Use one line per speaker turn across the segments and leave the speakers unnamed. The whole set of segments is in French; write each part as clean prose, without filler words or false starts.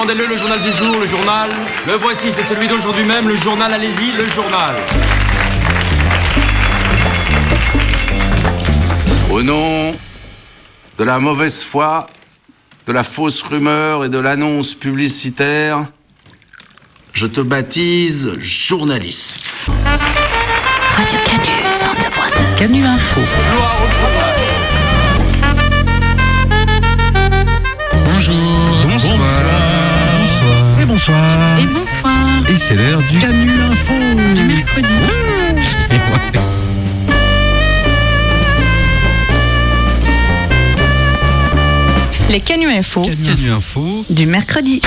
Demandez-le, le journal du jour, le journal. Le voici, c'est celui d'aujourd'hui même, le journal, allez-y, le journal.
Au nom de la mauvaise foi, de la fausse rumeur et de l'annonce publicitaire, je te baptise journaliste.
Radio Canu 102.2. Canu Info.
Gloire au chômage.
Bonjour.
Bonsoir.
Et bonsoir.
Et bonsoir.
Et c'est l'heure du
Canu Info
Du mercredi. Les Canu Info.
Canu Info.
Du mercredi.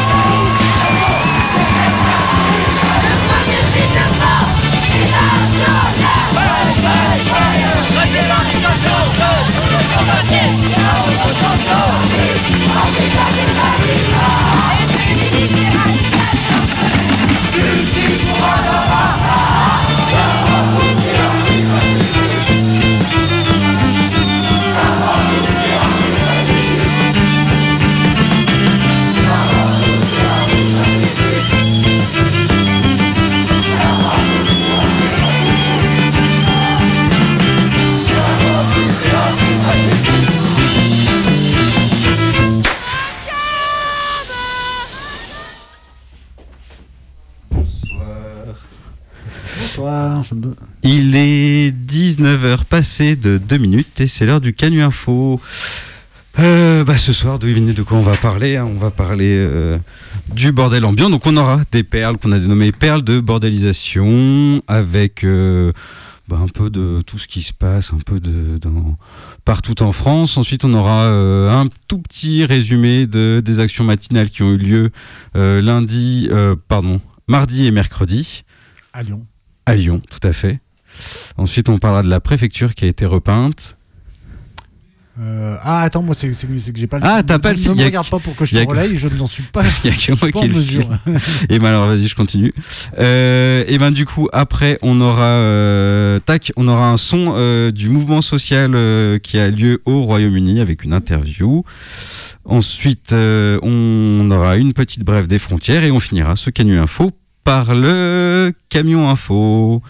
Il est 19h passé de 2 minutes et c'est l'heure du Canu Info. Ce soir, devinez de quoi on va parler. On va parler du bordel ambiant. Donc on aura des perles qu'on a dénommées perles de bordélisation avec un peu de tout ce qui se passe, un peu partout en France. Ensuite, on aura un tout petit résumé des actions matinales qui ont eu lieu mardi et mercredi. À Lyon, tout à fait. Ensuite, on parlera de la préfecture qui a été repeinte.
Attends, moi c'est que j'ai pas le
film. T'as pas le film.
Ne me regarde pas pour que je te relaye, je n'en suis pas.
Il y a que moi qui ai le film. Et alors vas-y, je continue. Du coup, après, on aura un son du mouvement social qui a lieu au Royaume-Uni avec une interview. Ensuite, on aura une petite brève des frontières et on finira ce Canu Info par le camion info.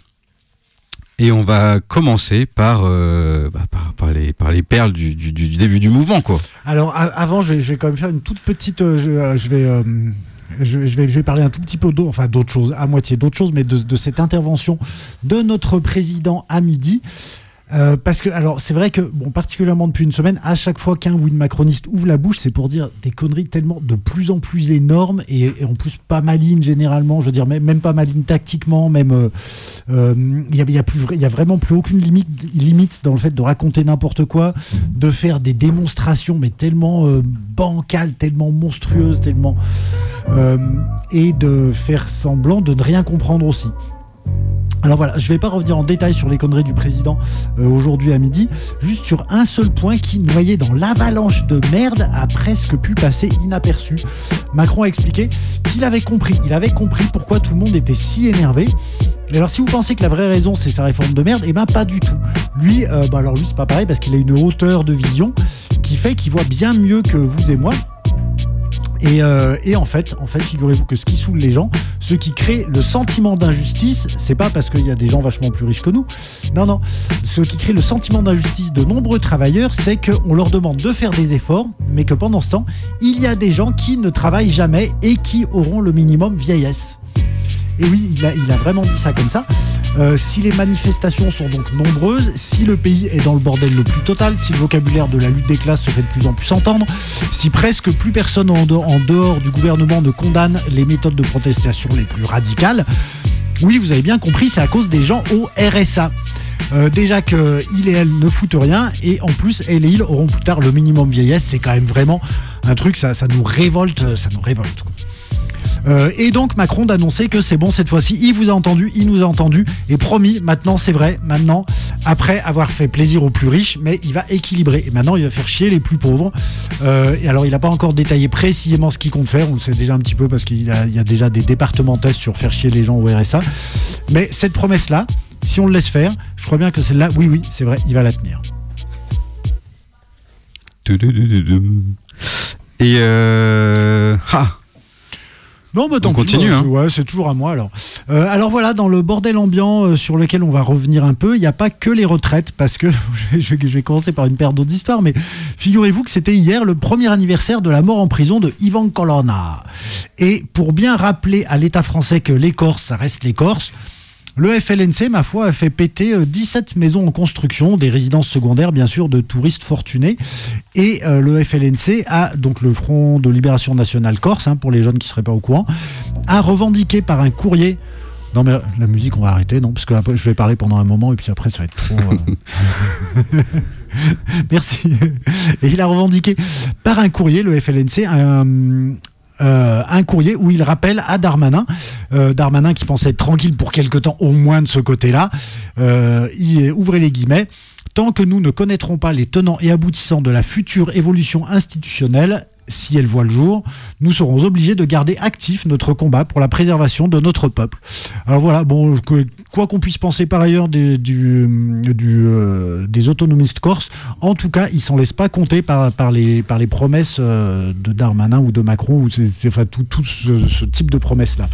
Et on va commencer par les perles du début du mouvement, quoi.
Alors avant, je vais quand même faire une toute petite. Je vais parler un tout petit peu d'autre chose, à moitié d'autre chose, mais de cette intervention de notre président à midi. Parce que, alors, c'est vrai que, particulièrement depuis une semaine, à chaque fois qu'un ou une macroniste ouvre la bouche, c'est pour dire des conneries tellement de plus en plus énormes et en plus pas malignes généralement, je veux dire, même pas malignes tactiquement, même. Il y a vraiment plus aucune limite dans le fait de raconter n'importe quoi, de faire des démonstrations, mais tellement bancales, tellement monstrueuses, tellement. Et de faire semblant de ne rien comprendre aussi. Alors voilà, je ne vais pas revenir en détail sur les conneries du président aujourd'hui à midi, juste sur un seul point qui, noyé dans l'avalanche de merde, a presque pu passer inaperçu. Macron a expliqué qu'il avait compris, pourquoi tout le monde était si énervé. Et alors si vous pensez que la vraie raison c'est sa réforme de merde, pas du tout. Lui, lui c'est pas pareil parce qu'il a une hauteur de vision qui fait qu'il voit bien mieux que vous et moi. Et en fait, figurez-vous que ce qui saoule les gens, ce qui crée le sentiment d'injustice, c'est pas parce qu'il y a des gens vachement plus riches que nous. Non. Ce qui crée le sentiment d'injustice de nombreux travailleurs, c'est qu'on leur demande de faire des efforts, mais que pendant ce temps, il y a des gens qui ne travaillent jamais et qui auront le minimum vieillesse. Et oui, il a vraiment dit ça comme ça. Si les manifestations sont donc nombreuses, si le pays est dans le bordel le plus total, si le vocabulaire de la lutte des classes se fait de plus en plus entendre, si presque plus personne en dehors du gouvernement ne condamne les méthodes de protestation les plus radicales, oui, vous avez bien compris, c'est à cause des gens au RSA. Déjà qu'il et elle ne foutent rien, et en plus, elle et il auront plus tard le minimum vieillesse. C'est quand même vraiment un truc, ça nous révolte, quoi. Et donc Macron d'annoncer que c'est bon cette fois-ci, il vous a entendu, il nous a entendu, et promis, maintenant c'est vrai, après avoir fait plaisir aux plus riches, mais il va équilibrer, et maintenant il va faire chier les plus pauvres. Et alors il n'a pas encore détaillé précisément ce qu'il compte faire, on le sait déjà un petit peu parce qu'il y a déjà des départements tests sur faire chier les gens au RSA, mais cette promesse-là, si on le laisse faire, je crois bien que celle-là, oui, c'est vrai, il va la tenir.
Et
Non, mais tant
on
pis,
continue.
ouais, c'est toujours à moi alors. Alors voilà, dans le bordel ambiant sur lequel on va revenir un peu, il n'y a pas que les retraites, parce que je vais commencer par une paire d'autres histoires, mais figurez-vous que c'était hier le premier anniversaire de la mort en prison de Ivan Colonna. Et pour bien rappeler à l'État français que les Corses, ça reste les Corses, le FLNC, ma foi, a fait péter 17 maisons en construction, des résidences secondaires, bien sûr, de touristes fortunés. Et le FLNC a, donc le Front de Libération Nationale Corse, pour les jeunes qui ne seraient pas au courant, a revendiqué par un courrier... Non mais la musique, on va arrêter, non, parce que après, je vais parler pendant un moment et puis après, ça va être trop... Merci. Et il a revendiqué par un courrier, le FLNC, un courrier où il rappelle à Darmanin, Darmanin qui pensait être tranquille pour quelque temps au moins de ce côté-là, ouvrez les guillemets, tant que nous ne connaîtrons pas les tenants et aboutissants de la future évolution institutionnelle, si elle voit le jour, nous serons obligés de garder actif notre combat pour la préservation de notre peuple. Alors voilà, bon, quoi qu'on puisse penser par ailleurs des autonomistes corses, en tout cas, ils s'en laissent pas compter par les promesses de Darmanin ou de Macron, ou enfin, tout ce type de promesses-là.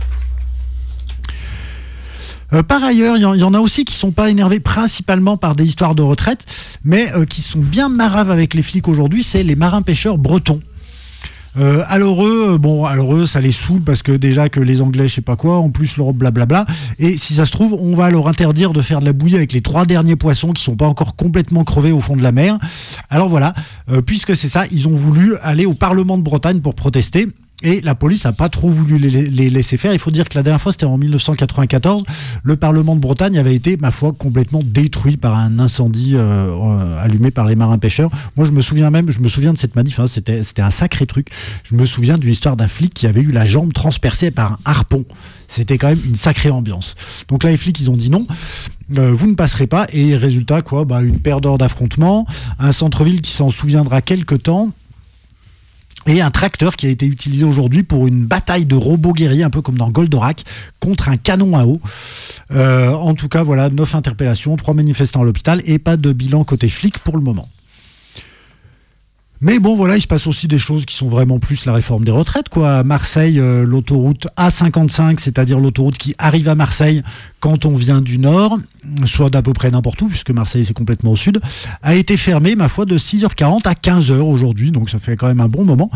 Par ailleurs, il y en a aussi qui sont pas énervés principalement par des histoires de retraite, mais qui sont bien maraves avec les flics aujourd'hui, c'est les marins-pêcheurs bretons. Alors eux, ça les saoule parce que déjà que les Anglais, je sais pas quoi, en plus l'Europe, blablabla. Et si ça se trouve, on va leur interdire de faire de la bouillie avec les 3 derniers poissons qui sont pas encore complètement crevés au fond de la mer. Alors voilà, puisque c'est ça, ils ont voulu aller au Parlement de Bretagne pour protester. Et la police n'a pas trop voulu les laisser faire. Il faut dire que la dernière fois, c'était en 1994. Le Parlement de Bretagne avait été, ma foi, complètement détruit par un incendie allumé par les marins-pêcheurs. Moi, je me souviens de cette manif. C'était un sacré truc. Je me souviens d'une histoire d'un flic qui avait eu la jambe transpercée par un harpon. C'était quand même une sacrée ambiance. Donc là, les flics, ils ont dit non. Vous ne passerez pas. Et résultat, quoi, une paire d'heures d'affrontement, un centre-ville qui s'en souviendra quelque temps. Et un tracteur qui a été utilisé aujourd'hui pour une bataille de robots guerriers, un peu comme dans Goldorak, contre un canon à eau. En tout cas, voilà, 9 interpellations, 3 manifestants à l'hôpital et pas de bilan côté flic pour le moment. Mais bon, voilà, il se passe aussi des choses qui sont vraiment plus la réforme des retraites, quoi. À Marseille, l'autoroute A55, c'est-à-dire l'autoroute qui arrive à Marseille quand on vient du nord, soit d'à peu près n'importe où, puisque Marseille c'est complètement au sud, a été fermée, ma foi, de 6h40 à 15h aujourd'hui, donc ça fait quand même un bon moment.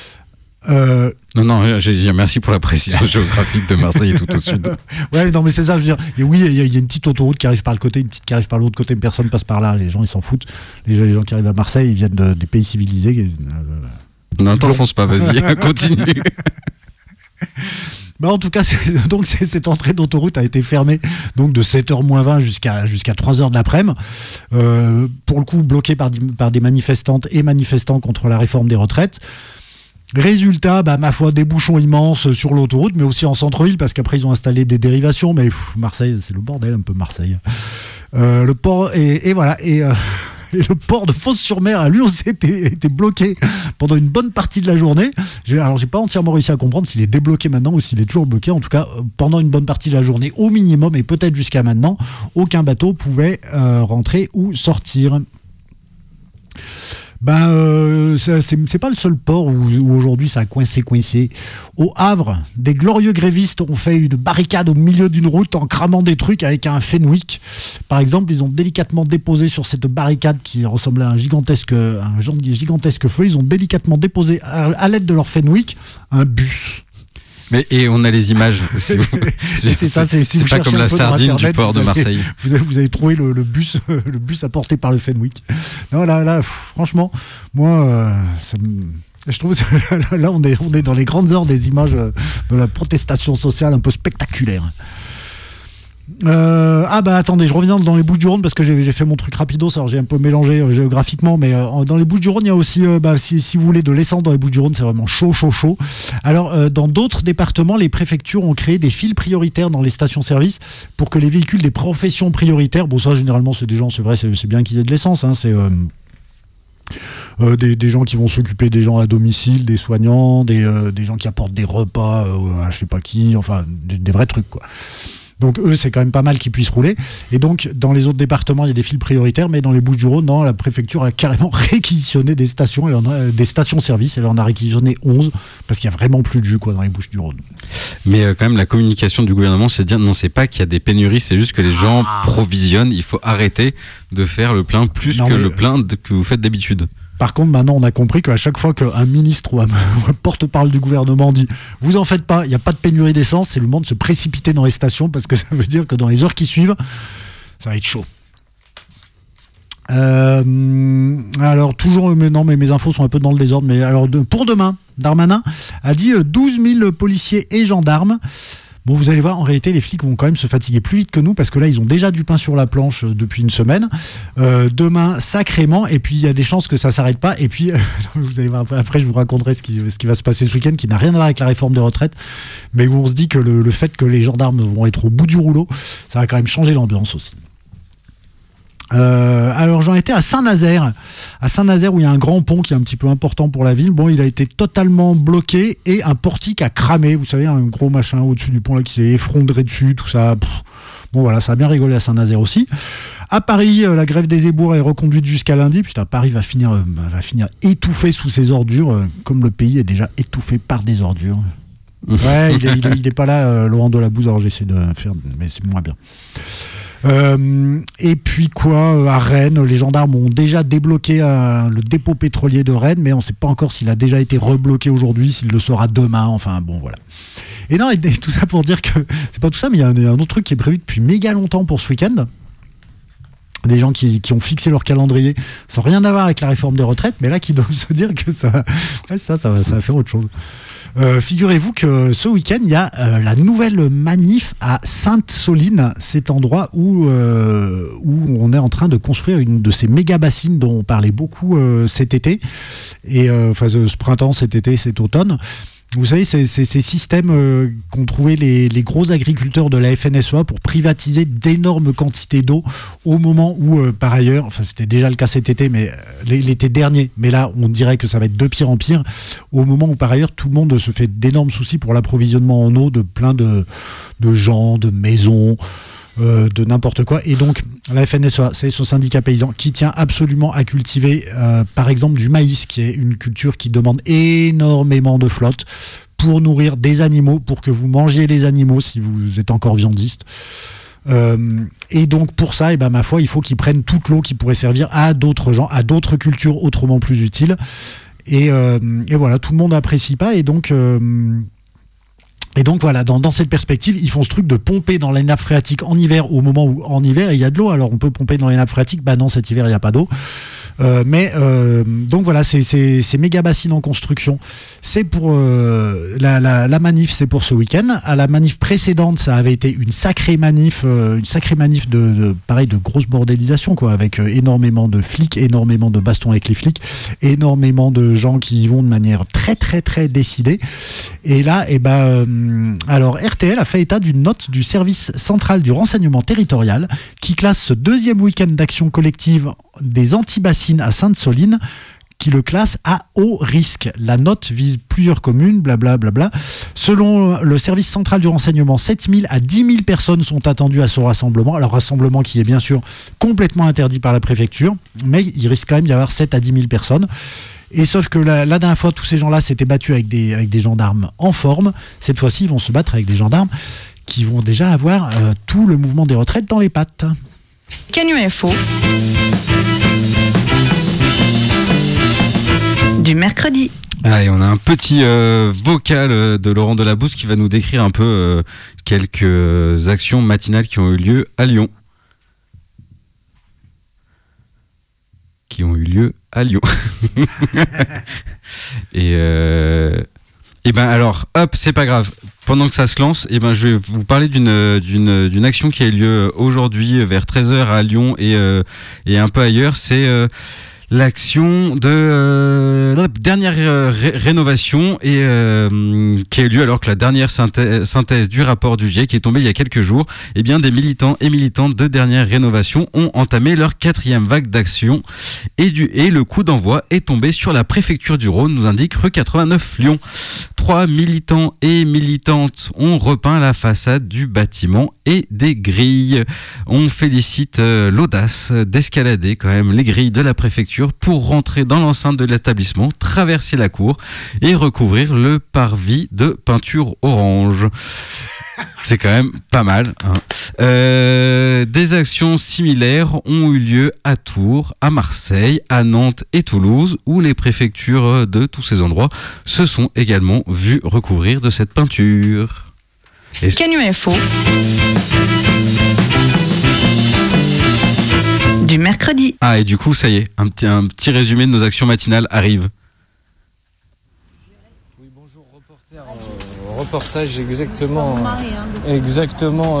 Non, j'ai dit merci pour la précision géographique de Marseille tout au sud.
Ouais, non, mais c'est ça, je veux dire. Et oui, il y a une petite autoroute qui arrive par le côté, une petite qui arrive par l'autre côté, personne passe par là, les gens ils s'en foutent. Les gens qui arrivent à Marseille, ils viennent des pays civilisés.
Non, t'enfonces pas, vas-y, continue.
En tout cas, cette entrée d'autoroute a été fermée donc de 7h-20 jusqu'à 3h de l'après-midi. Pour le coup, bloquée par des manifestantes et manifestants contre la réforme des retraites. Résultat, ma foi, des bouchons immenses sur l'autoroute, mais aussi en centre-ville, parce qu'après ils ont installé des dérivations. Mais Marseille, c'est le bordel un peu Marseille. Le port et voilà et le port de Fos-sur-Mer a lui aussi été bloqué pendant une bonne partie de la journée. Alors j'ai pas entièrement réussi à comprendre s'il est débloqué maintenant ou s'il est toujours bloqué. En tout cas, pendant une bonne partie de la journée, au minimum et peut-être jusqu'à maintenant, aucun bateau pouvait rentrer ou sortir. C'est pas le seul port où aujourd'hui ça a coincé. Au Havre, des glorieux grévistes ont fait une barricade au milieu d'une route en cramant des trucs avec un Fenwick. Par exemple, ils ont délicatement déposé sur cette barricade qui ressemblait à un gigantesque feu, ils ont délicatement déposé à l'aide de leur Fenwick un bus.
Et on a les images. C'est pas comme la sardine du port de Marseille.
Vous avez trouvé le bus apporté par le Fenwick. Non, là, franchement, moi, je trouve que là, on est dans les grandes heures des images de la protestation sociale un peu spectaculaire. Attendez, je reviens dans les Bouches-du-Rhône parce que j'ai fait mon truc rapidos, alors j'ai un peu mélangé géographiquement, mais dans les Bouches-du-Rhône il y a aussi si vous voulez de l'essence dans les Bouches-du-Rhône, c'est vraiment chaud. Alors dans d'autres départements, les préfectures ont créé des files prioritaires dans les stations-service pour que les véhicules des professions prioritaires, bon ça généralement c'est des gens, c'est vrai, c'est bien qu'ils aient de l'essence, c'est des gens qui vont s'occuper des gens à domicile, des soignants, des gens qui apportent des repas à je sais pas qui, enfin des vrais trucs quoi. Donc eux, c'est quand même pas mal qu'ils puissent rouler. Et donc, dans les autres départements, il y a des files prioritaires, mais dans les Bouches-du-Rhône, non, la préfecture a carrément réquisitionné des stations, des stations-service. Elle en a réquisitionné 11, parce qu'il y a vraiment plus de jus dans les Bouches-du-Rhône.
Mais quand même, la communication du gouvernement, c'est de dire non, c'est pas qu'il y a des pénuries, c'est juste que les gens provisionnent. Il faut arrêter de faire le plein plus que le plein que vous faites d'habitude.
Par contre, maintenant, on a compris qu'à chaque fois qu'un ministre ou un porte-parole du gouvernement dit « Vous en faites pas, il n'y a pas de pénurie d'essence », c'est le monde se précipiter dans les stations parce que ça veut dire que dans les heures qui suivent, ça va être chaud. Alors, toujours, mais mes infos sont un peu dans le désordre, mais alors, pour demain, Darmanin a dit 12 000 policiers et gendarmes. Bon, vous allez voir, en réalité, les flics vont quand même se fatiguer plus vite que nous parce que là, ils ont déjà du pain sur la planche depuis une semaine. Demain, sacrément, et puis il y a des chances que ça s'arrête pas. Et puis, vous allez voir, après, je vous raconterai ce qui va se passer ce week-end, qui n'a rien à voir avec la réforme des retraites, mais où on se dit que le fait que les gendarmes vont être au bout du rouleau, ça va quand même changer l'ambiance aussi. Alors j'en étais à Saint-Nazaire où il y a un grand pont qui est un petit peu important pour la ville. Bon, il a été totalement bloqué et un portique a cramé, vous savez, un gros machin au-dessus du pont là qui s'est effondré dessus, tout ça. Bon voilà, ça a bien rigolé à Saint-Nazaire aussi. À Paris, la grève des éboueurs est reconduite jusqu'à lundi. Putain, Paris va finir étouffé sous ses ordures, comme le pays est déjà étouffé par des ordures. Ouais, il est pas là, Laurent Delabouze, alors j'essaie de faire, mais c'est moins bien. Et puis à Rennes, les gendarmes ont déjà débloqué le dépôt pétrolier de Rennes, mais on ne sait pas encore s'il a déjà été rebloqué aujourd'hui, s'il le sera demain, enfin bon voilà. Et non, et tout ça pour dire que c'est pas tout ça, mais il y a un autre truc qui est prévu depuis méga longtemps pour ce week-end. Des gens qui ont fixé leur calendrier sans rien avoir avec la réforme des retraites, mais là qui doivent se dire que ça va faire autre chose. Figurez-vous que ce week-end, il y a la nouvelle manif à Sainte-Soline, cet endroit où on est en train de construire une de ces méga bassines dont on parlait beaucoup cet été, et ce printemps, cet été, cet automne. Vous savez, c'est ces systèmes qu'ont trouvé les gros agriculteurs de la FNSEA pour privatiser d'énormes quantités d'eau au moment où, par ailleurs, enfin c'était déjà le cas cet été, mais l'été dernier, mais là on dirait que ça va être de pire en pire, au moment où par ailleurs tout le monde se fait d'énormes soucis pour l'approvisionnement en eau de plein de gens, de maisons, de n'importe quoi. Et donc la FNSEA, c'est ce syndicat paysan qui tient absolument à cultiver par exemple du maïs, qui est une culture qui demande énormément de flotte pour nourrir des animaux, pour que vous mangiez les animaux si vous êtes encore viandiste. Et donc pour ça, ma foi, il faut qu'ils prennent toute l'eau qui pourrait servir à d'autres gens, à d'autres cultures autrement plus utiles. Et voilà, tout le monde n'apprécie pas, et donc voilà, dans cette perspective, ils font ce truc de pomper dans les nappes phréatiques en hiver, au moment où en hiver il y a de l'eau. Alors on peut pomper dans les nappes phréatiques, non, cet hiver il n'y a pas d'eau. Donc voilà, c'est méga bassines en construction. C'est pour la manif, c'est pour ce week-end. À la manif précédente, ça avait été une sacrée manif de grosse bordélisation, quoi, avec énormément de flics, énormément de bastons avec les flics, énormément de gens qui y vont de manière très très très décidée. Et là, alors RTL a fait état d'une note du service central du renseignement territorial qui classe ce deuxième week-end d'action collective des anti-bassines à Sainte-Soline, qui le classe à haut risque. La note vise plusieurs communes, blablabla. Selon le service central du renseignement, 7 000 à 10 000 personnes sont attendues à ce rassemblement. Alors rassemblement qui est bien sûr complètement interdit par la préfecture, mais il risque quand même d'y avoir 7 à 10 000 personnes. Et sauf que la dernière fois, tous ces gens-là s'étaient battus avec des gendarmes en forme. Cette fois-ci, ils vont se battre avec des gendarmes qui vont déjà avoir tout le mouvement des retraites dans les pattes.
Canu Info du mercredi.
Et on a un petit vocal de Laurent Delabouze qui va nous décrire un peu quelques actions matinales qui ont eu lieu à Lyon. Et alors, hop, c'est pas grave. Pendant que ça se lance, je vais vous parler d'une action qui a eu lieu aujourd'hui vers 13h à Lyon et un peu ailleurs. C'est l'action de la dernière rénovation et qui a eu lieu alors que la dernière synthèse du rapport du GIEC qui est tombée il y a quelques jours. Eh bien, des militants et militantes de dernière rénovation ont entamé leur 4e vague d'action et le coup d'envoi est tombé sur la préfecture du Rhône, nous indique rue 89 Lyon. 3 militants et militantes ont repeint la façade du bâtiment et des grilles. On félicite l'audace d'escalader quand même les grilles de la préfecture pour rentrer dans l'enceinte de l'établissement, traverser la cour et recouvrir le parvis de peinture orange. C'est quand même pas mal, hein. Des actions similaires ont eu lieu à Tours, à Marseille, à Nantes et Toulouse, où les préfectures de tous ces endroits se sont également vues recouvrir de cette peinture.
Canu Info du mercredi.
Ah, et du coup, ça y est, un petit résumé de nos actions matinales arrive.
Reportage exactement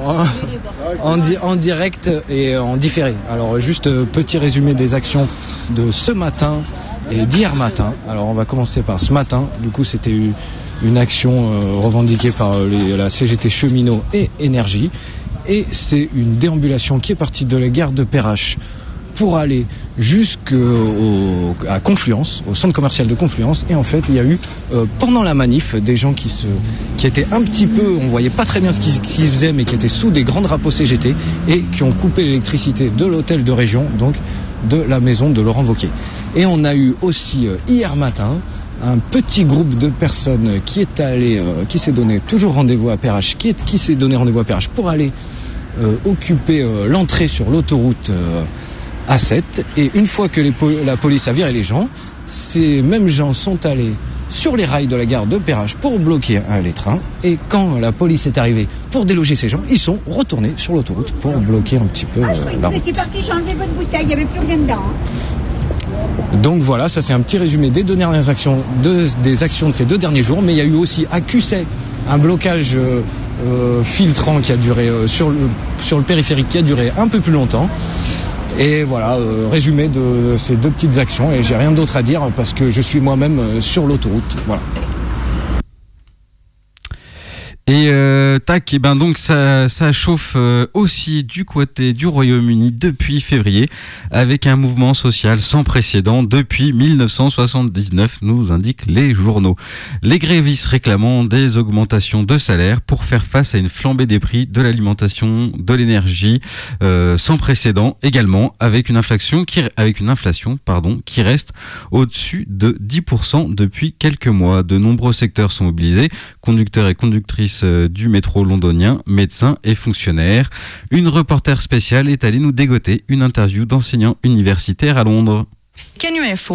en direct et en différé. Alors juste petit résumé des actions de ce matin et d'hier matin. Alors on va commencer par ce matin. Du coup c'était une action revendiquée par la CGT Cheminots et Énergie. Et c'est une déambulation qui est partie de la gare de Perrache pour aller jusqu'à Confluence, au centre commercial de Confluence. Et en fait, il y a eu, pendant la manif, des gens qui étaient un petit peu, on voyait pas très bien ce qu'ils faisaient, mais qui étaient sous des grands drapeaux CGT et qui ont coupé l'électricité de l'hôtel de région, donc de la maison de Laurent Wauquiez. Et on a eu aussi, hier matin, un petit groupe de personnes qui est allé, qui s'est donné toujours rendez-vous à Perrache, qui s'est donné rendez-vous à Perrache pour aller occuper l'entrée sur l'autoroute A7. Et une fois que la police a viré les gens, ces mêmes gens sont allés sur les rails de la gare de Perrache pour bloquer les trains. Et quand la police est arrivée pour déloger ces gens, ils sont retournés sur l'autoroute pour bloquer un petit peu la route.
Vous étiez parti changer votre bouteille, il n'y avait plus rien dedans.
Donc voilà, ça c'est un petit résumé des dernières actions, des actions de ces 2 derniers jours. Mais il y a eu aussi à Cusset un blocage filtrant qui a duré sur le périphérique qui a duré un peu plus longtemps. Et voilà, résumé de ces 2 petites actions. Et j'ai rien d'autre à dire parce que je suis moi-même sur l'autoroute. Voilà.
Et tac, et ben donc ça chauffe aussi du côté du Royaume-Uni depuis février avec un mouvement social sans précédent depuis 1979, nous indiquent les journaux. Les grévistes réclamant des augmentations de salaire pour faire face à une flambée des prix de l'alimentation, de l'énergie sans précédent également avec une inflation qui reste au-dessus de 10% depuis quelques mois. De nombreux secteurs sont mobilisés, conducteurs et conductrices du métro londonien, médecins et fonctionnaires. Une reporter spéciale est allée nous dégoter une interview d'enseignants universitaires à Londres.
Canu Info.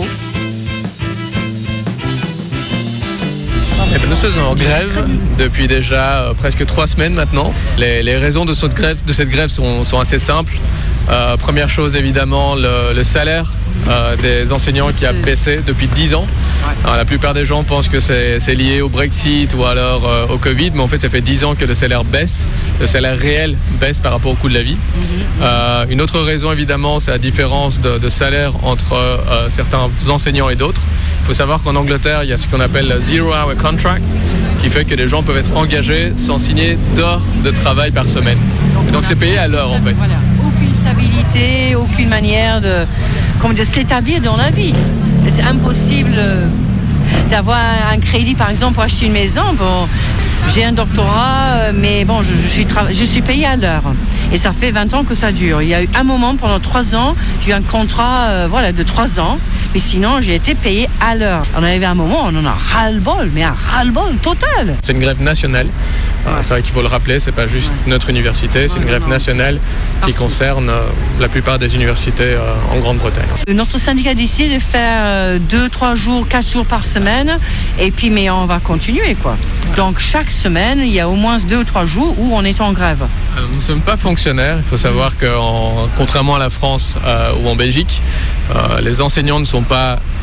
Nous sommes en grève depuis déjà presque 3 semaines maintenant. Les raisons de cette grève sont assez simples. Première chose évidemment, le salaire des enseignants qui a baissé depuis 10 ans. Alors, la plupart des gens pensent que c'est lié au Brexit ou alors au Covid, mais en fait ça fait 10 ans que le salaire baisse. Le salaire réel baisse par rapport au coût de la vie. Une autre raison évidemment, c'est la différence de salaire entre certains enseignants et d'autres. Il faut savoir qu'en Angleterre, il y a ce qu'on appelle le Zero Hour Contract, qui fait que les gens peuvent être engagés sans signer d'heures de travail par semaine. Et donc c'est payé à l'heure en fait.
Voilà. Aucune stabilité, aucune manière de s'établir dans la vie. Et c'est impossible d'avoir un crédit par exemple pour acheter une maison. Bon, j'ai un doctorat, mais bon, je suis payée à l'heure. Et ça fait 20 ans que ça dure. Il y a eu un moment, pendant 3 ans, j'ai eu un contrat de 3 ans. Mais sinon, j'ai été payée à l'heure. On arrive à un moment, on en a ras-le-bol, mais un ras-le-bol total.
C'est une grève nationale. C'est vrai qu'il faut le rappeler, c'est pas juste notre université, c'est une grève nationale qui concerne la plupart des universités en Grande-Bretagne.
Notre syndicat décide de faire 2, 3 jours, 4 jours par semaine, et puis mais on va continuer quoi. Donc chaque semaine, il y a au moins 2 ou 3 jours où on est en grève.
Nous ne sommes pas fonctionnaires, il faut savoir que contrairement à la France ou en Belgique, les enseignants ne sont pas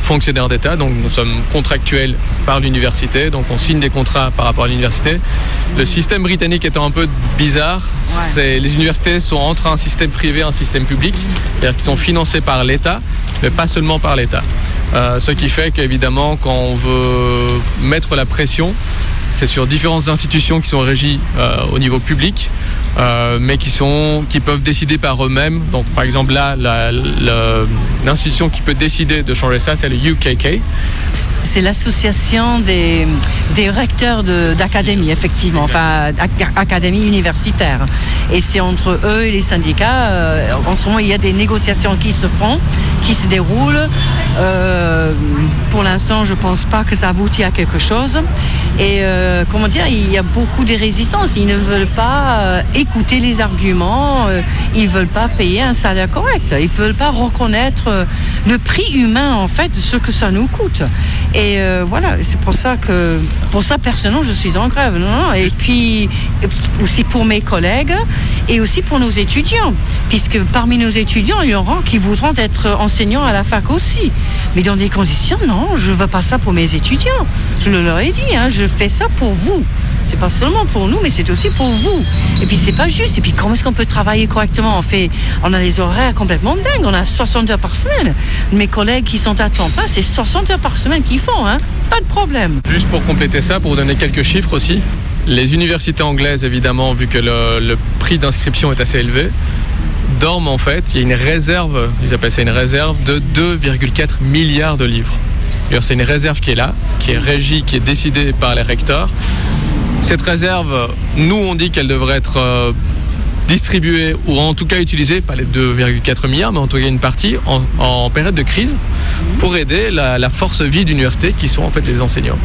fonctionnaires d'État, donc nous sommes contractuels par l'université, donc on signe des contrats par rapport à l'université. Le système britannique étant un peu bizarre, les universités sont entre un système privé et un système public, c'est-à-dire qu'ils sont financés par l'État, mais pas seulement par l'État. Ce qui fait qu'évidemment, quand on veut mettre la pression, c'est sur différentes institutions qui sont régies au niveau public, mais qui peuvent décider par eux-mêmes. Donc, par exemple, là, l'institution qui peut décider de changer ça, c'est le UKK.
C'est l'association des recteurs d'académie, effectivement, enfin, académie universitaire. Et c'est entre eux et les syndicats. En ce moment, il y a des négociations qui se font, qui se déroulent. Pour l'instant, je ne pense pas que ça aboutit à quelque chose. Et comment dire, il y a beaucoup de résistances. Ils ne veulent pas écouter les arguments. Ils ne veulent pas payer un salaire correct. Ils ne veulent pas reconnaître le prix humain, en fait, de ce que ça nous coûte. Et voilà, c'est pour ça personnellement, je suis en grève. Non. Et puis, aussi pour mes collègues et aussi pour nos étudiants. Puisque parmi nos étudiants, il y aura qui voudront être enseignants à la fac aussi. Mais dans des conditions, non, je ne veux pas ça pour mes étudiants. Je leur ai dit, je fais ça pour vous. C'est pas seulement pour nous, mais c'est aussi pour vous. Et puis c'est pas juste. Et puis comment est-ce qu'on peut travailler correctement ? On a des horaires complètement dingues. On a 60 heures par semaine. Mes collègues qui sont à temps plein, c'est 60 heures par semaine qu'ils font. Pas de problème.
Juste pour compléter ça, pour vous donner quelques chiffres aussi. Les universités anglaises, évidemment, vu que le prix d'inscription est assez élevé, dorment en fait. Il y a une réserve, ils appellent ça une réserve, de 2,4 milliards de livres. Alors, c'est une réserve qui est là, qui est régie, qui est décidée par les recteurs. Cette réserve, nous on dit qu'elle devrait être distribuée ou en tout cas utilisée, pas les 2,4 milliards, mais en tout cas une partie en période de crise pour aider la force vive d'université qui sont en fait les enseignants.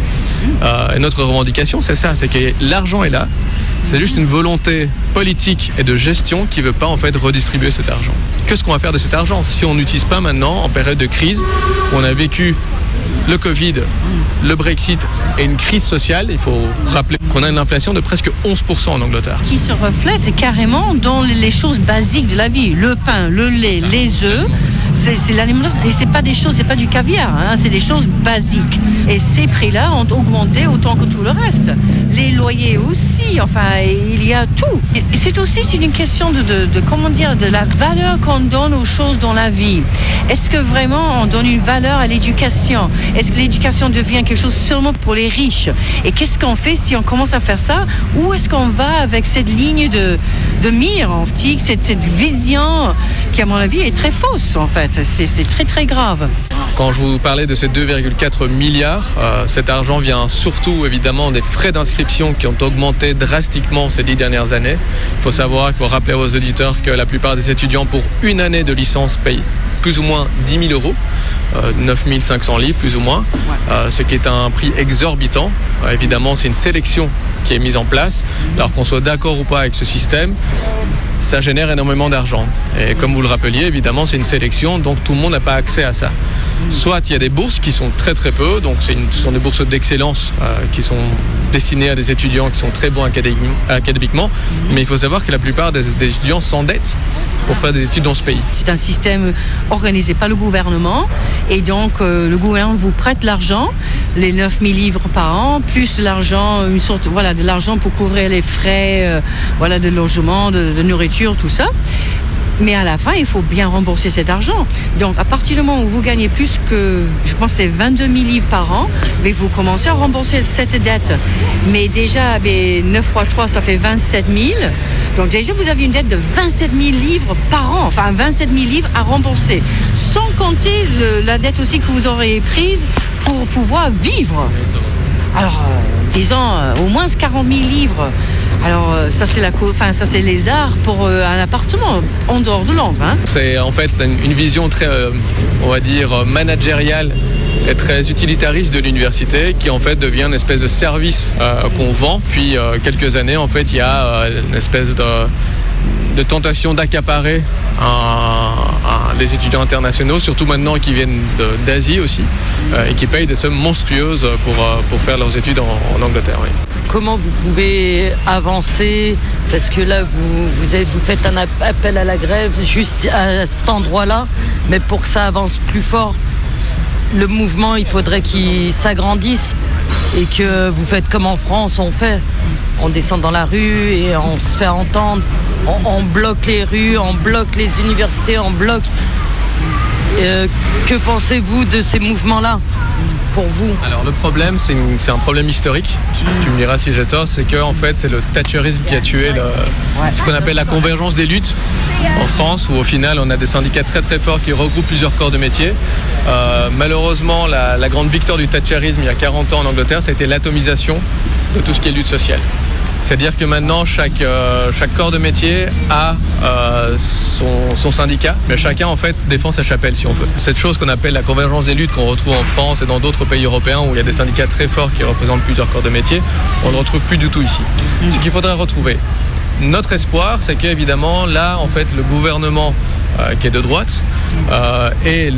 Et notre revendication c'est ça, c'est que l'argent est là, c'est juste une volonté politique et de gestion qui ne veut pas en fait redistribuer cet argent. Qu'est-ce qu'on va faire de cet argent si on n'utilise pas maintenant en période de crise où on a vécu le Covid, le Brexit et une crise sociale? Il faut rappeler qu'on a une inflation de presque 11% en Angleterre.
Qui se reflète, c'est carrément dans les choses basiques de la vie. Le pain, le lait, les œufs. C'est l'alimentation. Et c'est pas des choses, c'est pas du caviar, c'est des choses basiques. Et ces prix-là ont augmenté autant que tout le reste. Les loyers aussi, enfin, il y a tout. Et c'est une question de comment dire, de la valeur qu'on donne aux choses dans la vie. Est-ce que vraiment on donne une valeur à l'éducation? Est-ce que l'éducation devient quelque chose seulement pour les riches? Et qu'est-ce qu'on fait si on commence à faire ça? Où est-ce qu'on va avec cette ligne de mire, en fait, cette vision qui, à mon avis, est très fausse, en fait. C'est très, très grave.
Quand je vous parlais de ces 2,4 milliards, cet argent vient surtout, évidemment, des frais d'inscription qui ont augmenté drastiquement ces 10 dernières années. Il faut rappeler aux auditeurs que la plupart des étudiants, pour une année de licence, payent plus ou moins 10 000 euros. 9 500 livres plus ou moins, ce qui est un prix exorbitant. Évidemment, c'est une sélection qui est mise en place. Alors qu'on soit d'accord ou pas avec ce système, ça génère énormément d'argent. Et comme vous le rappeliez, évidemment, c'est une sélection, donc tout le monde n'a pas accès à ça. Soit il y a des bourses qui sont très très peu, donc ce sont des bourses d'excellence qui sont destinées à des étudiants qui sont très bons académiquement, mais il faut savoir que la plupart des étudiants s'endettent pour faire des études dans ce pays.
C'est un système organisé par le gouvernement et donc le gouvernement vous prête l'argent, les 9 000 livres par an, plus de l'argent, de l'argent pour couvrir les frais de logement, de nourriture, tout ça. Mais à la fin, il faut bien rembourser cet argent. Donc, à partir du moment où vous gagnez plus que, je pense, c'est 22 000 livres par an, mais vous commencez à rembourser cette dette. Mais déjà, 9 fois 3, ça fait 27 000. Donc déjà, vous avez une dette de 27 000 livres par an. Enfin, 27 000 livres à rembourser. Sans compter la dette aussi que vous aurez prise pour pouvoir vivre. Alors, disons, au moins 40 000 livres. Alors ça c'est les arts pour un appartement en dehors de Londres.
C'est en fait une vision très, on va dire, managériale et très utilitariste de l'université qui en fait devient une espèce de service qu'on vend. Puis quelques années en fait il y a une espèce de tentation d'accaparer les étudiants internationaux, surtout maintenant qui viennent d'Asie aussi, et qui payent des sommes monstrueuses pour faire leurs études en Angleterre. Oui.
Comment vous pouvez avancer? Parce que là, vous faites un appel à la grève juste à cet endroit-là, mais pour que ça avance plus fort. le mouvement, il faudrait qu'il s'agrandisse et que vous faites comme en France, on fait. On descend dans la rue et on se fait entendre. On bloque les rues, on bloque les universités, on bloque. Que pensez-vous de ces mouvements-là, pour vous?
Alors le problème, c'est un problème historique. Tu me diras si j'ai tort, c'est que en fait c'est le thatcherisme qui a tué ce qu'on appelle la convergence des luttes en France, où au final on a des syndicats très très forts qui regroupent plusieurs corps de métier. Malheureusement, la grande victoire du thatcherisme il y a 40 ans en Angleterre, ça a été l'atomisation de tout ce qui est lutte sociale. C'est-à-dire que maintenant, chaque corps de métier a son syndicat, mais chacun en fait défend sa chapelle si on veut. Cette chose qu'on appelle la convergence des luttes qu'on retrouve en France et dans d'autres pays européens où il y a des syndicats très forts qui représentent plusieurs corps de métier, on ne le retrouve plus du tout ici. Ce qu'il faudrait retrouver. Notre espoir, c'est qu'évidemment, là, en fait, le gouvernement qui est de droite et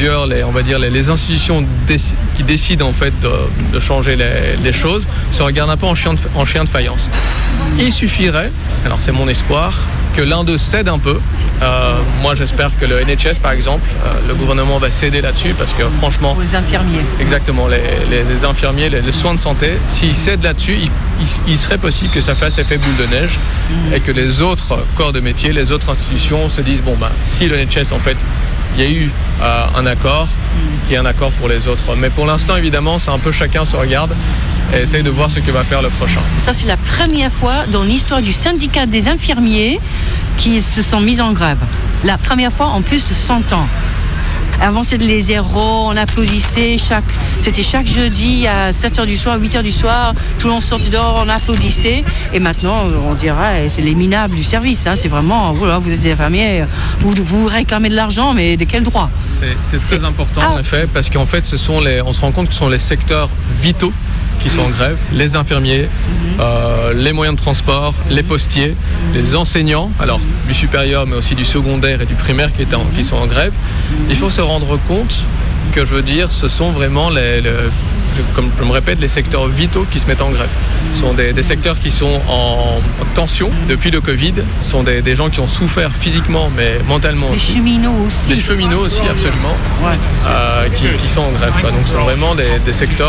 les institutions qui décident en fait de changer les choses se regardent un peu en chien de faïence. Il suffirait, alors c'est mon espoir, que l'un d'eux cède un peu. Moi j'espère que le NHS par exemple, le gouvernement va céder là-dessus parce que franchement...
Pour les infirmiers.
Exactement, les infirmiers, les soins de santé, s'ils cèdent là-dessus, il serait possible que ça fasse effet boule de neige et que les autres corps de métier, les autres institutions se disent si le NHS en fait, il y a eu un accord, qu'il y ait un accord pour les autres. Mais pour l'instant évidemment c'est un peu chacun se regarde et essaye de voir ce que va faire le prochain.
Ça c'est la première fois dans l'histoire du syndicat des infirmiers qui se sont mis en grève. La première fois en plus de 100 ans. Avant c'était les héros, on applaudissait c'était chaque jeudi à 7h du soir, 8h du soir, tout le monde sortait dehors, on applaudissait. Et maintenant on dirait c'est les minables du service, c'est vraiment, voilà, vous êtes des infirmiers, vous réclamez de l'argent, mais de quel droit?
C'est très important en effet, parce qu'en fait on se rend compte que ce sont les secteurs vitaux qui sont en grève, les infirmiers, les moyens de transport, les postiers, les enseignants, alors du supérieur mais aussi du secondaire et du primaire qui sont en grève. Il faut se rendre compte que ce sont vraiment comme je me répète, les secteurs vitaux qui se mettent en grève. Ce sont des secteurs qui sont en tension depuis le Covid. Ce sont des gens qui ont souffert physiquement mais mentalement aussi.
Les cheminots aussi.
Les cheminots aussi, absolument. Ouais. Qui sont en grève. Donc ce sont vraiment des secteurs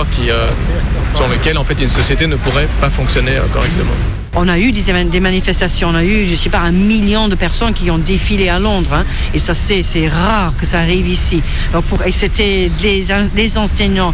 sur lesquels en fait une société ne pourrait pas fonctionner correctement.
On a eu des manifestations, on a eu, 1 million de personnes qui ont défilé à Londres, et ça c'est rare que ça arrive ici. Et c'était des enseignants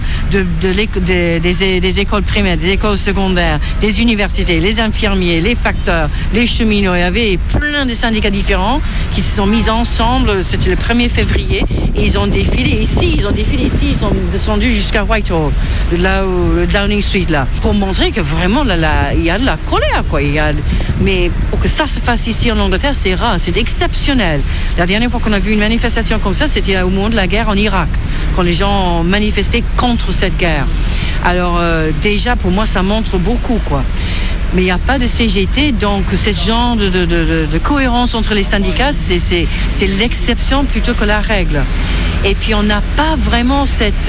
des écoles primaires, des écoles secondaires, des universités, les infirmiers, les facteurs, les cheminots. Il y avait plein de syndicats différents qui se sont mis ensemble. C'était le 1er février et ils ont défilé ici, ils sont descendus jusqu'à Whitehall, là où le Downing Street là, pour montrer que vraiment il y a de la colère. Mais pour que ça se fasse ici en Angleterre, c'est rare, c'est exceptionnel. La dernière fois qu'on a vu une manifestation comme ça, c'était au moment de la guerre en Irak, quand les gens manifestaient contre cette guerre. Alors déjà, pour moi, ça montre beaucoup, Mais il n'y a pas de CGT, donc ce genre de cohérence entre les syndicats, c'est l'exception plutôt que la règle. Et puis on n'a pas vraiment cette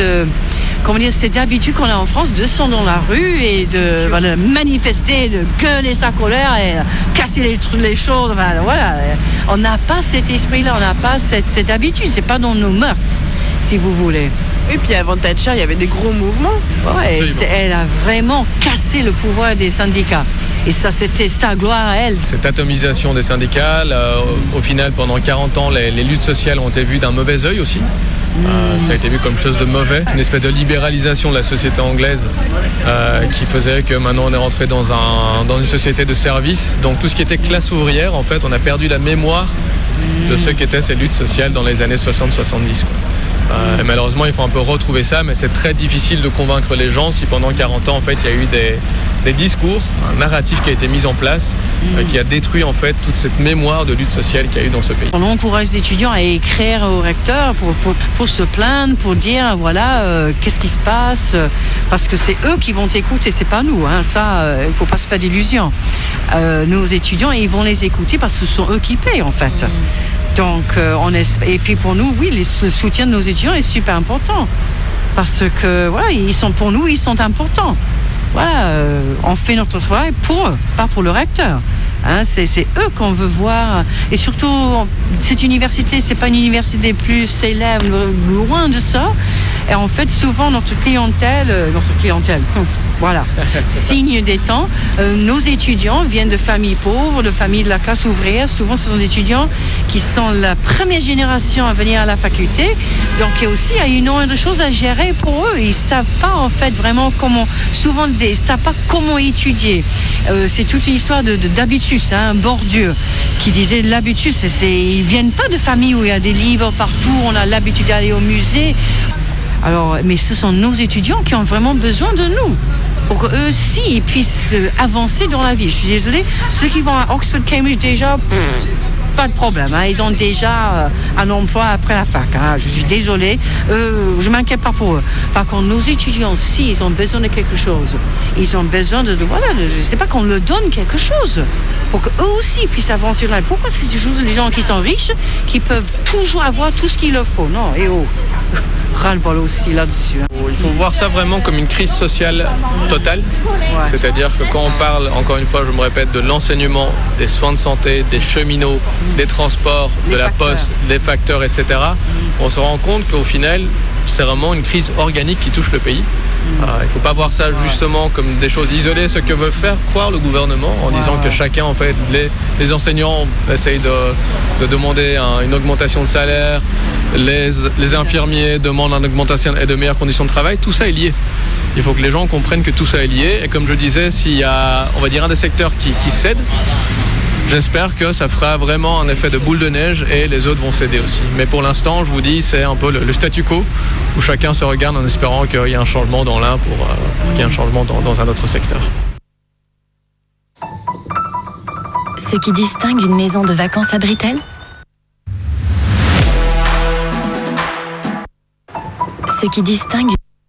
habitude qu'on a en France de descendre dans la rue et de manifester, de gueuler sa colère et casser les choses. Voilà. On n'a pas cet esprit-là, on n'a pas cette habitude, c'est pas dans nos mœurs, si vous voulez.
Et puis avant Thatcher, il y avait des gros mouvements.
Ouais, elle a vraiment cassé le pouvoir des syndicats. Et ça, c'était sa gloire à elle.
Cette atomisation des syndicats, au final, pendant 40 ans, les luttes sociales ont été vues d'un mauvais œil aussi. Ça a été vu comme chose de mauvais, une espèce de libéralisation de la société anglaise qui faisait que maintenant on est rentré dans une société de services. Donc tout ce qui était classe ouvrière, en fait, on a perdu la mémoire de ce qu'étaient ces luttes sociales dans les années 60-70. Et malheureusement, il faut un peu retrouver ça, mais c'est très difficile de convaincre les gens si pendant 40 ans, en fait, il y a eu des discours, un narratif qui a été mis en place, qui a détruit en fait toute cette mémoire de lutte sociale qu'il y a eu dans ce pays.
On encourage les étudiants à écrire au recteur pour se plaindre, pour dire qu'est-ce qui se passe, parce que c'est eux qui vont écouter, c'est pas nous. Ça, il faut pas se faire d'illusions. Nos étudiants, ils vont les écouter parce que ce sont eux qui payent en fait. Donc, et puis pour nous, oui, le soutien de nos étudiants est super important. Parce que, voilà, pour nous, ils sont importants. Voilà, on fait notre travail pour eux, pas pour le recteur. C'est eux qu'on veut voir. Et surtout, cette université, c'est pas une université plus célèbre, loin de ça. Et en fait, souvent, notre clientèle, voilà, signe des temps. Nos étudiants viennent de familles pauvres, de familles de la classe ouvrière. Souvent, ce sont des étudiants qui sont la première génération à venir à la faculté. Donc, il y a aussi une autre de choses à gérer pour eux. Ils ne savent pas, en fait, vraiment comment... Souvent, ils ne savent pas comment étudier. C'est toute une histoire d'habitus, Bourdieu, qui disait l'habitus, ils ne viennent pas de familles où il y a des livres partout, on a l'habitude d'aller au musée. Alors, mais ce sont nos étudiants qui ont vraiment besoin de nous pour qu'eux aussi ils puissent avancer dans la vie. Je suis désolée, ceux qui vont à Oxford, Cambridge déjà, pas de problème, ils ont déjà un emploi après la fac. Je suis désolée, je m'inquiète pas pour eux. Par contre, nos étudiants aussi, ils ont besoin de quelque chose. Ils ont besoin de je sais pas, qu'on leur donne quelque chose pour qu'eux aussi puissent avancer là. Pourquoi c'est toujours les gens qui sont riches qui peuvent toujours avoir tout ce qu'il leur faut? Non, ras-le-bol aussi là-dessus.
Il faut voir ça vraiment comme une crise sociale totale. Ouais. C'est-à-dire que quand on parle, encore une fois, je me répète, de l'enseignement, des soins de santé, des cheminots, des transports, de la poste, des facteurs, etc., on se rend compte qu'au final, c'est vraiment une crise organique qui touche le pays. Il ne faut pas voir ça justement comme des choses isolées, ce que veut faire croire le gouvernement en disant que chacun, en fait, les enseignants essayent de demander une augmentation de salaire, les infirmiers demandent une augmentation et de meilleures conditions de travail. Tout ça est lié. Il faut que les gens comprennent que tout ça est lié. Et comme je disais, s'il y a, on va dire, un des secteurs qui cède, j'espère que ça fera vraiment un effet de boule de neige et les autres vont céder aussi. Mais pour l'instant, je vous dis, c'est un peu le statu quo où chacun se regarde en espérant qu'il y ait un changement dans l'un pour qu'il y ait un changement dans un autre secteur.
Ce qui distingue une maison de vacances à Britel ? Ce qui distingue...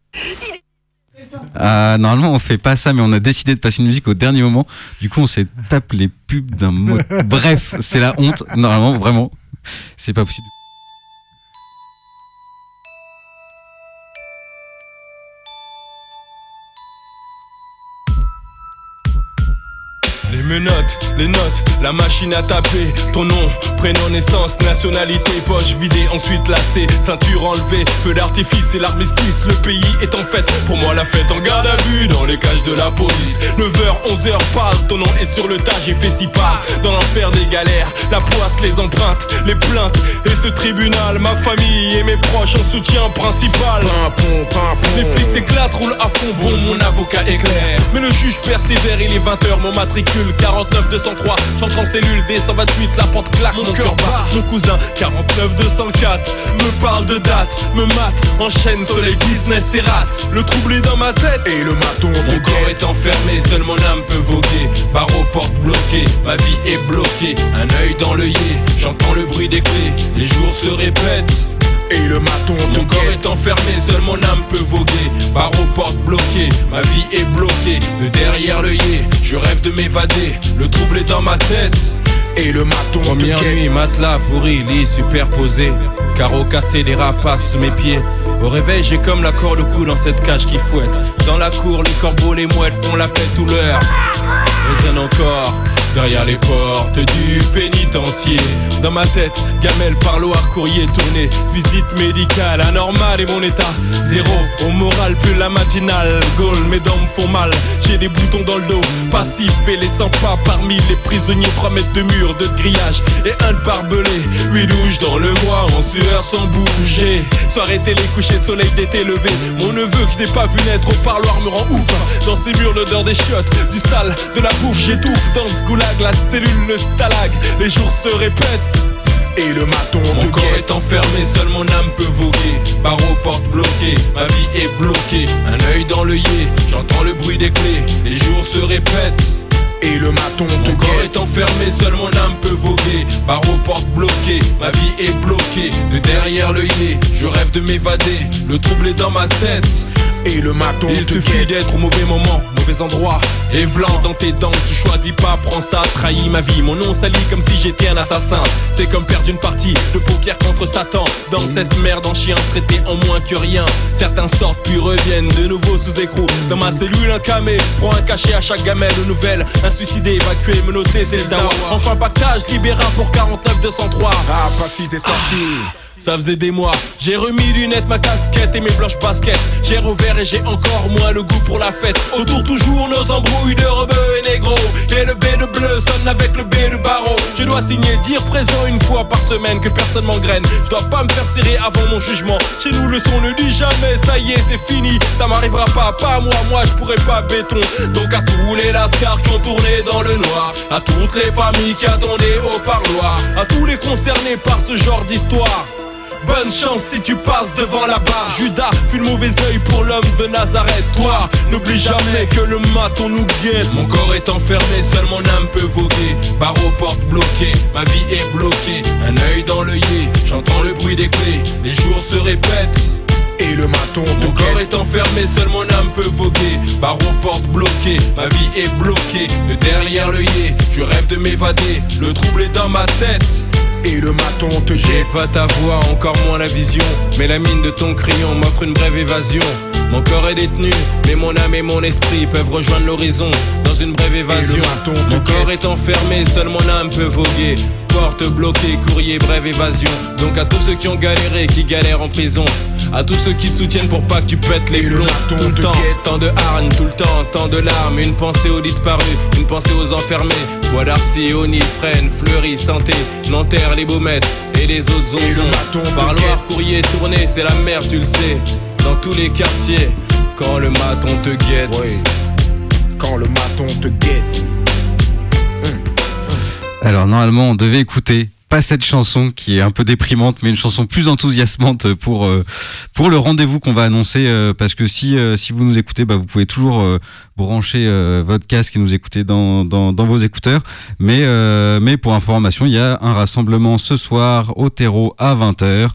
Normalement on fait pas ça, mais on a décidé de passer une musique au dernier moment. Du coup on s'est tapé les pubs d'un mot. Bref, c'est la honte. Normalement, vraiment, c'est pas possible.
Les menottes, les notes, la machine à taper. Ton nom, prénom, naissance, nationalité, poche vidée, ensuite lacée, ceinture enlevée, feu d'artifice et l'armistice. Le pays est en fête, pour moi la fête en garde à vue dans les cages de la police. 9h, 11h, parle, ton nom est sur le tas, j'ai fait 6 pas dans l'enfer des galères. La poisse, les empreintes, les plaintes et ce tribunal. Ma famille et mes proches en soutien principal. Les flics s'éclatent, roulent à fond, bon, mon avocat est clair. Mais le juge persévère, il est 20h, mon matricule 49 203, j'entre en cellule D128, la porte claque, mon cœur bat. Mon cousin 49 204 me parle de date, me mate, enchaîne soleil business et rate. Le trouble est dans ma tête et le maton. Mon corps est enfermé, seule mon âme peut voguer. Barreaux, portes bloquées, ma vie est bloquée. Un œil dans l'œillet, j'entends le bruit des clés. Les jours se répètent et le maton. Mon corps est enfermé, seule mon âme peut voguer. Barreaux, portes bloquées, ma vie est bloquée. De derrière l'œillet, je rêve de m'évader. Le trouble est dans ma tête et le maton. Première nuit, matelas pourri, lit superposé. Carreaux cassés, des rapaces sous mes pieds. Au réveil, j'ai comme la corde au cou dans cette cage qui fouette. Dans la cour, les corbeaux, les mouettes font la fête tout l'heure. Résonne encore derrière les portes du pénitencier. Dans ma tête, gamelle, parloir, courrier tourné. Visite médicale, anormale et mon état zéro. Au moral, plus la matinale. Gaulle, mes dents me font mal. J'ai des boutons dans le dos, passif et les 100 pas parmi les prisonniers. 3 mètres de mur, 2 de grillage et 1 de barbelé. 8 douches dans le mois, en sueur sans bouger. Soirée télé, coucher, soleil d'été levé. Mon neveu que je n'ai pas vu naître au parloir me rend ouf. Dans ces murs, l'odeur des chiottes, du sale, de la bouffe. J'étouffe dans ce goulag, la cellule, le stalag. Les jours se répètent et le maton. Mon corps est enfermé, seule mon âme peut voguer. Barreaux, portes bloquées, ma vie est bloquée. Un œil dans l'œillet, j'entends le bruit des clés. Les jours se répètent et le maton. Mon corps est enfermé, seule mon âme peut voguer. Barreaux, portes bloquées, ma vie est bloquée. De derrière l'œillet, je rêve de m'évader. Le trouble est dans ma tête et le maton. Il suffit d'être au mauvais moment, mauvais endroit. Et blanc dans tes dents, tu choisis pas, prends ça, trahis ma vie. Mon nom s'allie comme si j'étais un assassin. C'est comme perdre une partie de poker contre Satan. Dans cette merde en chien, traité en moins que rien. Certains sortent puis reviennent de nouveau sous écrou. Dans ma cellule un camé, prends un cachet à chaque gamelle. De nouvelles, un suicidé, évacué, menotté, c'est le dawa. Enfin pactage, libéra pour 49 203.
Ah, pas si t'es sorti
Ça faisait des mois, j'ai remis lunettes, ma casquette et mes blanches baskets. J'ai rouvert et j'ai encore moins le goût pour la fête. Autour toujours nos embrouilles de rebeux et négros. Et le B de bleu sonne avec le B de barreau. Je dois signer, dire présent une fois par semaine, que personne m'engraine. Je dois pas me faire serrer avant mon jugement. Chez nous le son ne dit jamais, ça y est c'est fini. Ça m'arrivera pas à moi je pourrais pas béton. Donc à tous les lascars qui ont tourné dans le noir, à toutes les familles qui attendaient au parloir, à tous les concernés par ce genre d'histoire, bonne chance si tu passes devant la barre. Judas fut le mauvais œil pour l'homme de Nazareth. Toi, n'oublie jamais que le maton nous guette. Mon corps est enfermé, seule mon âme peut voguer. Barreaux, portes bloquées, ma vie est bloquée. Un œil dans l'œillet, j'entends le bruit des clés. Les jours se répètent et le maton te guette. Mon corps est enfermé, seule mon âme peut voguer. Barreaux, portes bloquées, ma vie est bloquée. De derrière l'œillet, je rêve de m'évader. Le trouble est dans ma tête et le maton te guette. J'ai pas ta voix, encore moins la vision, mais la mine de ton crayon m'offre une brève évasion. Mon corps est détenu, mais mon âme et mon esprit peuvent rejoindre l'horizon dans une brève évasion. Mon corps est enfermé, seule mon âme peut voguer. Porte bloquée, courrier, brève évasion. Donc à tous ceux qui ont galéré, qui galèrent en prison, à tous ceux qui te soutiennent pour pas que tu pètes les plombs. Tout le temps, tant de hargne, tout le temps, tant de larmes. Une pensée aux disparus, une pensée aux enfermés. Bois d'Arcy, Oni, Fresnes, Fleury, Santé, Nanterre, les Baumettes et les autres zonzons. Parloir, courrier, tourné, c'est la merde, tu le sais. Dans tous les quartiers, quand le maton te guette.
Oui, quand le maton te guette.
Alors normalement on devait écouter pas cette chanson qui est un peu déprimante, mais une chanson plus enthousiasmante pour le rendez-vous qu'on va annoncer, parce que si vous nous écoutez, vous pouvez toujours brancher votre casque et nous écouter dans vos écouteurs, mais pour information, il y a un rassemblement ce soir au terreau à 20h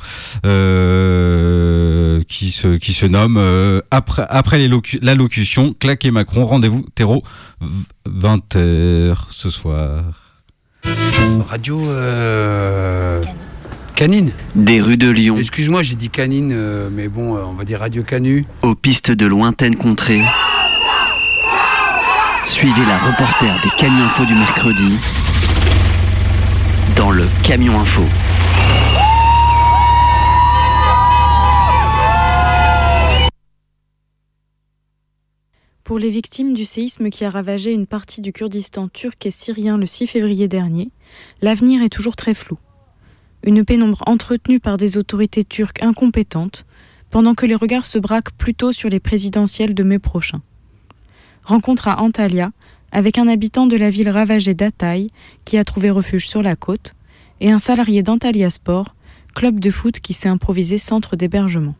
qui se nomme après l'allocution Claquer Macron. Rendez-vous terreau 20h ce soir.
Radio Canine.
Des rues de Lyon.
Excuse-moi, j'ai dit Canine, mais bon, on va dire Radio Canu.
Aux pistes de lointaines contrées. Suivez la reporter des Camions Info du mercredi dans le Camion Info.
Pour les victimes du séisme qui a ravagé une partie du Kurdistan turc et syrien le 6 février dernier, l'avenir est toujours très flou. Une pénombre entretenue par des autorités turques incompétentes, pendant que les regards se braquent plutôt sur les présidentielles de mai prochain. Rencontre à Antalya, avec un habitant de la ville ravagée d'Hatay, qui a trouvé refuge sur la côte, et un salarié d'Antalya Sport, club de foot qui s'est improvisé centre d'hébergement.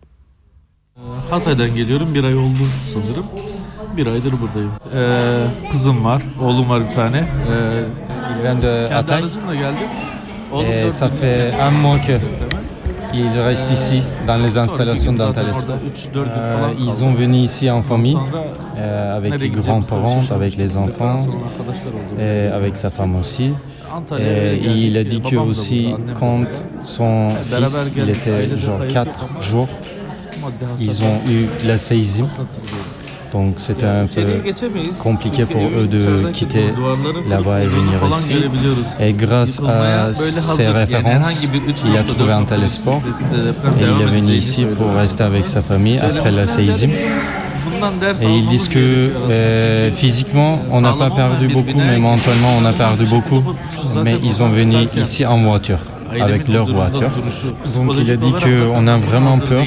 Hatay'dan geliyorum, bir ay oldu sanırım. Bir aydır buradayım. Kızım var, oğlum var bir tane.
Il vient de
Kendi
Hatay.
aracımla geldim.
Et ça fait un mois qu'il reste ici, dans les installations d'Antalya Sport. Ils sont venus ici en famille, avec les grands-parents, avec les enfants, et avec sa femme aussi. Et il a dit que aussi, quand son fils il était genre 4 jours, ils ont eu la séisme. Donc c'était un peu compliqué pour eux de quitter là-bas et venir ici. Et grâce à ces références, il a trouvé Antalya Sport et il est venu ici pour rester avec sa famille après la séisme. Et ils disent que physiquement on n'a pas perdu beaucoup, mais mentalement on a perdu beaucoup. Mais ils sont venus ici en voiture, avec leur voiture. Donc il a dit qu'on a vraiment peur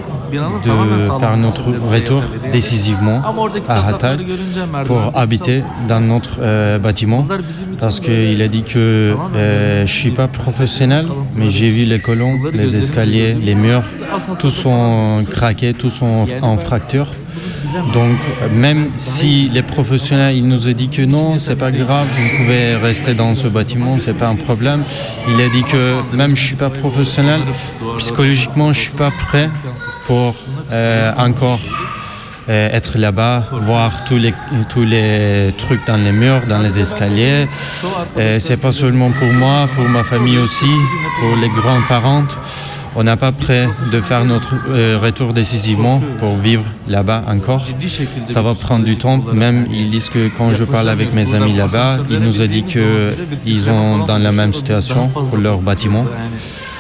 de faire notre retour décisivement à Hatay pour habiter dans notre bâtiment, parce qu'il a dit que je suis pas professionnel, mais j'ai vu les colons, les escaliers, les murs, tous sont craqués, tous sont en fracture. Donc même si les professionnels ils nous ont dit que non, c'est pas grave, vous pouvez rester dans ce bâtiment, c'est pas un problème. Il a dit que même je suis pas professionnel, psychologiquement je suis pas prêt pour encore être là-bas, voir tous les trucs dans les murs, dans les escaliers. C'est pas seulement pour moi, pour ma famille aussi, pour les grands-parents. On n'est pas prêt de faire notre retour décisivement pour vivre là-bas encore. Ça va prendre du temps. Même ils disent que quand je parle avec mes amis là-bas, ils nous ont dit qu'ils sont dans la même situation pour leur bâtiment.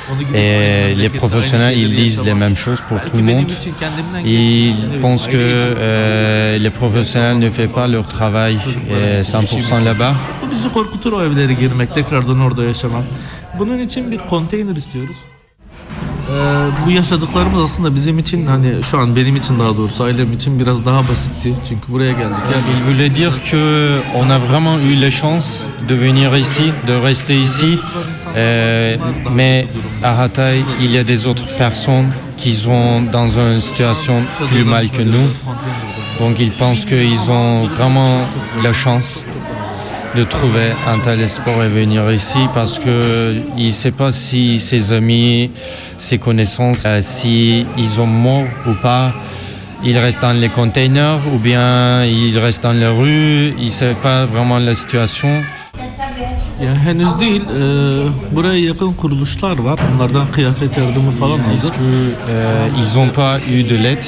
Et les professionnels, ils disent les mêmes choses pour tout le monde. Ils pensent que les professionnels ne font pas leur travail 100% là-bas.
Bu bizi korkutur o evlere girmek, tekrardan orada yaşamak. Bunun için bir konteyner istiyoruz. Bu yaşadıklarımız aslında bizim için hani şu an benim için daha doğrusu ailem için biraz daha basitti. Çünkü buraya geldik.
Il voulait dire que on a vraiment eu la chance de venir ici, de rester ici. Mais à Hatay, il y a des autres personnes qui sont dans une situation plus mal que nous. Donc ils pensent qu'ils ont vraiment la chance de trouver un tel sport et venir ici parce que il ne sait pas si ses amis, ses connaissances, si ils ont mort ou pas. Il reste dans les containers ou bien il reste dans la rue. Il ne sait pas vraiment la situation.
Ya henüz değil. Buraya yakın kuruluşlar var. Onlardan kıyafet yardımı falan aldık.
Ils n'ont pas eu de l'aide.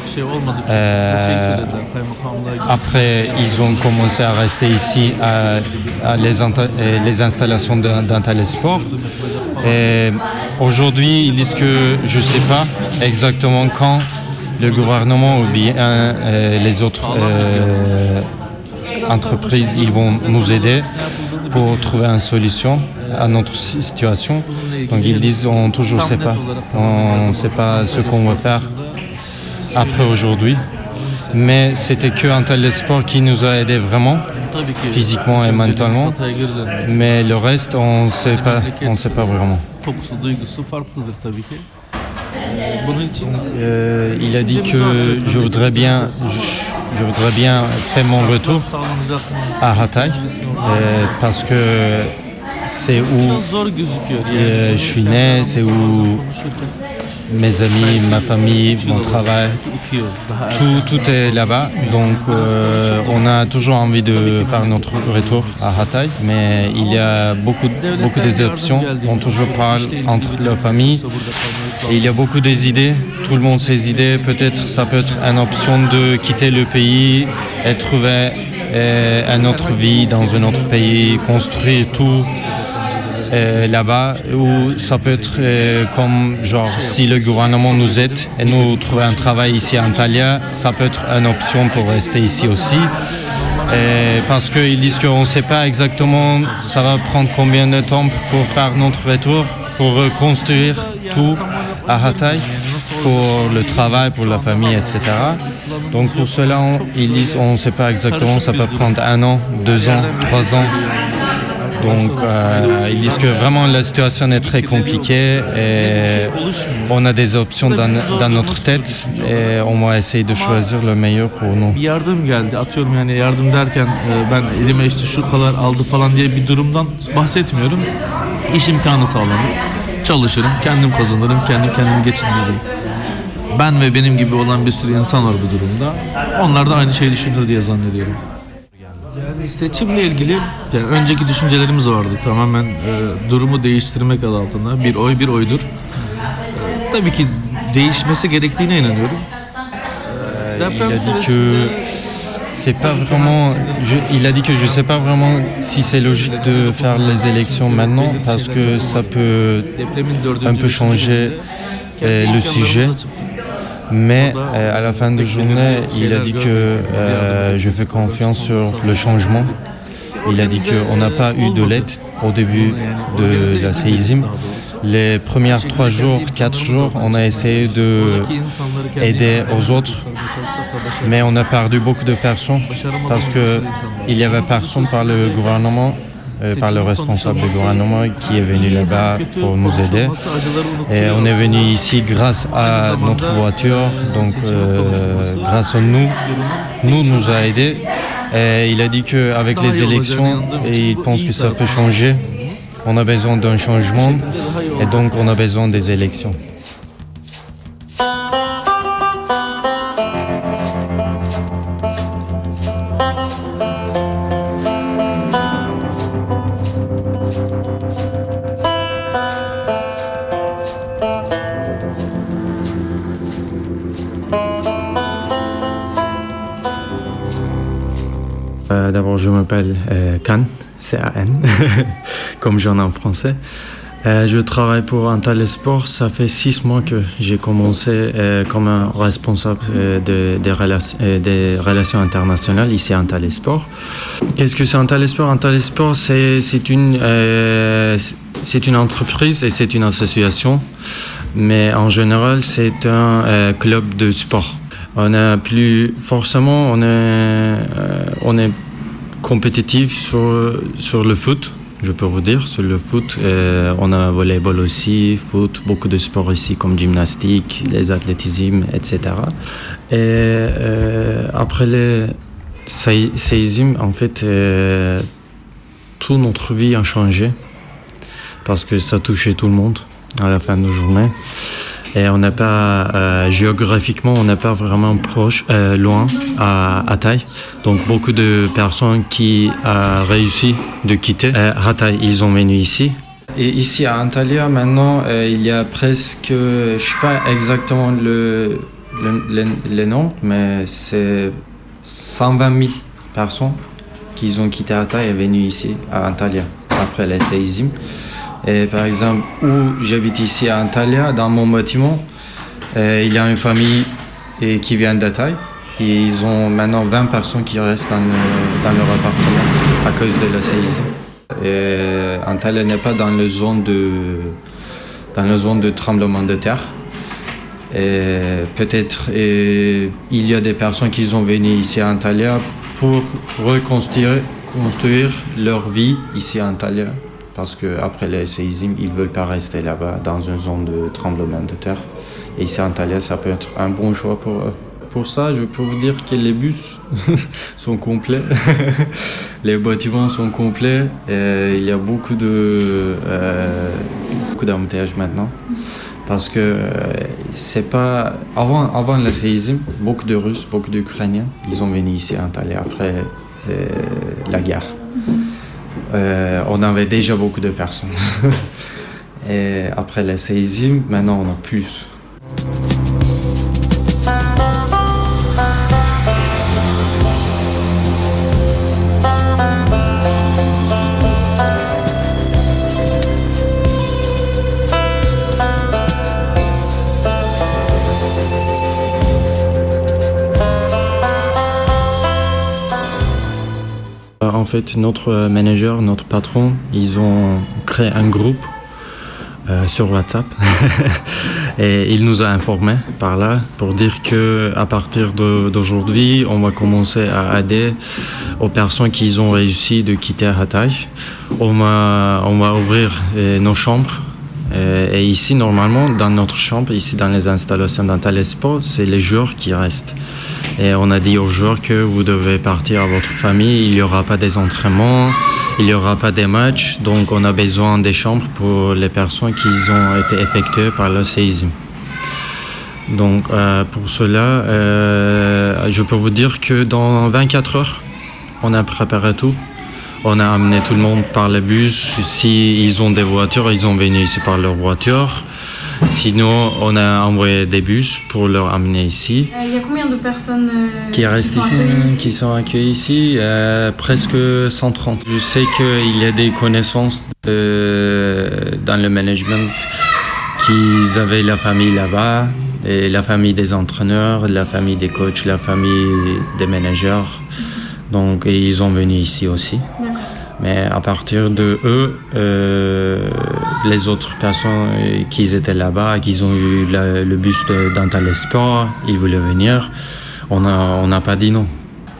Après, ils ont commencé à rester ici à les installations d'un tel sport. Et aujourd'hui, ils disent que je ne sais pas exactement quand le gouvernement ou bien les autres entreprises ils vont nous aider pour trouver une solution à notre situation. Donc ils disent on toujours sait pas, on ne sait pas ce qu'on va faire après aujourd'hui. Mais c'était qu'un tel sport qui nous a aidé vraiment, physiquement et mentalement. Mais le reste, on ne sait pas vraiment. Il a dit que je voudrais bien faire mon retour à Hatay parce que c'est où je suis né, c'est où mes amis, ma famille, mon travail, tout est là-bas. Donc on a toujours envie de faire notre retour à Hatay, mais il y a beaucoup des options. On toujours parle entre la famille. Et il y a beaucoup des idées, tout le monde ses idées. Peut-être ça peut être une option de quitter le pays et trouver une autre vie dans un autre pays, construire tout. Là-bas, ou ça peut être comme genre si le gouvernement nous aide et nous trouver un travail ici à Antalya, ça peut être une option pour rester ici aussi. Parce qu'ils disent qu'on ne sait pas exactement ça va prendre combien de temps pour faire notre retour, pour reconstruire tout à Hatay, pour le travail, pour la famille, etc. Donc pour cela, ils disent on ne sait pas exactement, ça peut prendre 1 an, 2 ans, 3 ans. Donc ils disent que vraiment la situation est très compliquée et on a des options dans notre tête et on va essayer de choisir le meilleur pour nous.
Bir yardım geldi. Atıyorum yani yardım derken ben elime işte şu kadar aldı falan diye bir durumdan bahsetmiyorum. İş imkanı sağlanır. Çalışırım, kendim kazanırım, kendimi geçindiririm. Ben ve benim gibi olan bir sürü insan var bu durumda. Onlar da aynı şeyi düşünür diye zannediyorum. Yani seçimle ilgili yani önceki düşüncelerimiz vardı. Tamamen durumu değiştirmek adı altında. Bir oy bir oydur. Tabii ki değişmesi gerektiğine inanıyorum.
Il a dit que c'est pas vraiment. Il a dit que je sais pas vraiment si c'est logique de faire les élections maintenant parce que ça peut un peu changer le sujet. Mais à la fin de journée, il a dit que je fais confiance sur le changement. Il a dit qu'on n'a pas eu de l'aide au début de la séisme. Les premiers 3 jours, 4 jours, on a essayé d'aider aux autres, mais on a perdu beaucoup de personnes parce qu'il n'y avait personne par le gouvernement. Par le responsable du gouvernement qui est venu là-bas pour nous aider. Et on est venu ici grâce à notre voiture, donc grâce à nous a aidés. Et il a dit qu'avec les élections, et il pense que ça peut changer. On a besoin d'un changement et donc on a besoin des élections. D'abord, je m'appelle Can, C-A-N, comme j'en ai en français. Je travaille pour Antalyaspor. Ça fait 6 mois que j'ai commencé comme un responsable des relations internationales ici à Antalyaspor. Qu'est-ce que c'est Antalyaspor? Antalyaspor, c'est une entreprise et c'est une association, mais en général, c'est un club de sport. On est compétitif sur le foot. Je peux vous dire, sur le foot, on a volleyball aussi, foot, beaucoup de sports ici comme gymnastique, les athlétismes, etc. Et après les séismes, en fait, toute notre vie a changé parce que ça touchait tout le monde à la fin de la journée. Et on n'est pas, géographiquement, on n'est pas vraiment loin à Hatay. Donc beaucoup de personnes qui ont réussi de quitter Hatay, ils ont venu ici. Et ici à Antalya, maintenant, il y a presque, je ne sais pas exactement le nombre, mais c'est 120 000 personnes qui ont quitté Hatay et venu ici à Antalya après les séismes. Et par exemple, où j'habite ici à Antalya, dans mon bâtiment, il y a une famille qui vient d'Hatay. Et ils ont maintenant 20 personnes qui restent dans leur appartement à cause de la séisme. Antalya n'est pas dans la zone de tremblement de terre. Et peut-être il y a des personnes qui sont venues ici à Antalya pour reconstruire leur vie ici à Antalya. Parce qu'après les séismes, ils ne veulent pas rester là-bas dans une zone de tremblement de terre. Et ici à Antalya, ça peut être un bon choix pour eux. Pour ça, je peux vous dire que les bus sont complets. Les bâtiments sont complets. Et il y a beaucoup d'embouteillages maintenant. Parce que c'est pas... Avant le séisme, beaucoup de Russes, beaucoup d'Ukrainiens, ils ont venu ici à Antalya après la guerre. On avait déjà beaucoup de personnes. Et après les séismes, maintenant on a plus. En fait, notre manager, notre patron, ils ont créé un groupe sur WhatsApp et il nous a informés par là pour dire que à partir d'aujourd'hui, on va commencer à aider aux personnes qui ont réussi de quitter Hatay. On va ouvrir nos chambres. Et ici, normalement, dans notre chambre, ici dans les installations d'Antalyaspor, c'est les joueurs qui restent. Et on a dit aux joueurs que vous devez partir à votre famille, il n'y aura pas des entraînements, il n'y aura pas des matchs, donc on a besoin des chambres pour les personnes qui ont été effectuées par le séisme. Donc pour cela, je peux vous dire que dans 24 heures, on a préparé tout. On a amené tout le monde par le bus. Si ils ont des voitures, ils ont venu ici par leur voiture. Sinon, on a envoyé des bus pour leur amener ici.
Il y a combien de personnes
qui sont accueillies ici? Presque 130. Je sais qu'il y a des connaissances dans le management qu'ils avaient la famille là-bas, et la famille des entraîneurs, la famille des coachs, la famille des managers. Donc, ils ont venu ici aussi. D'accord. Mais à partir de eux, les autres personnes qui étaient là-bas, qui ont eu le bus d'Antalyaspor, ils voulaient venir, on n'a pas dit non.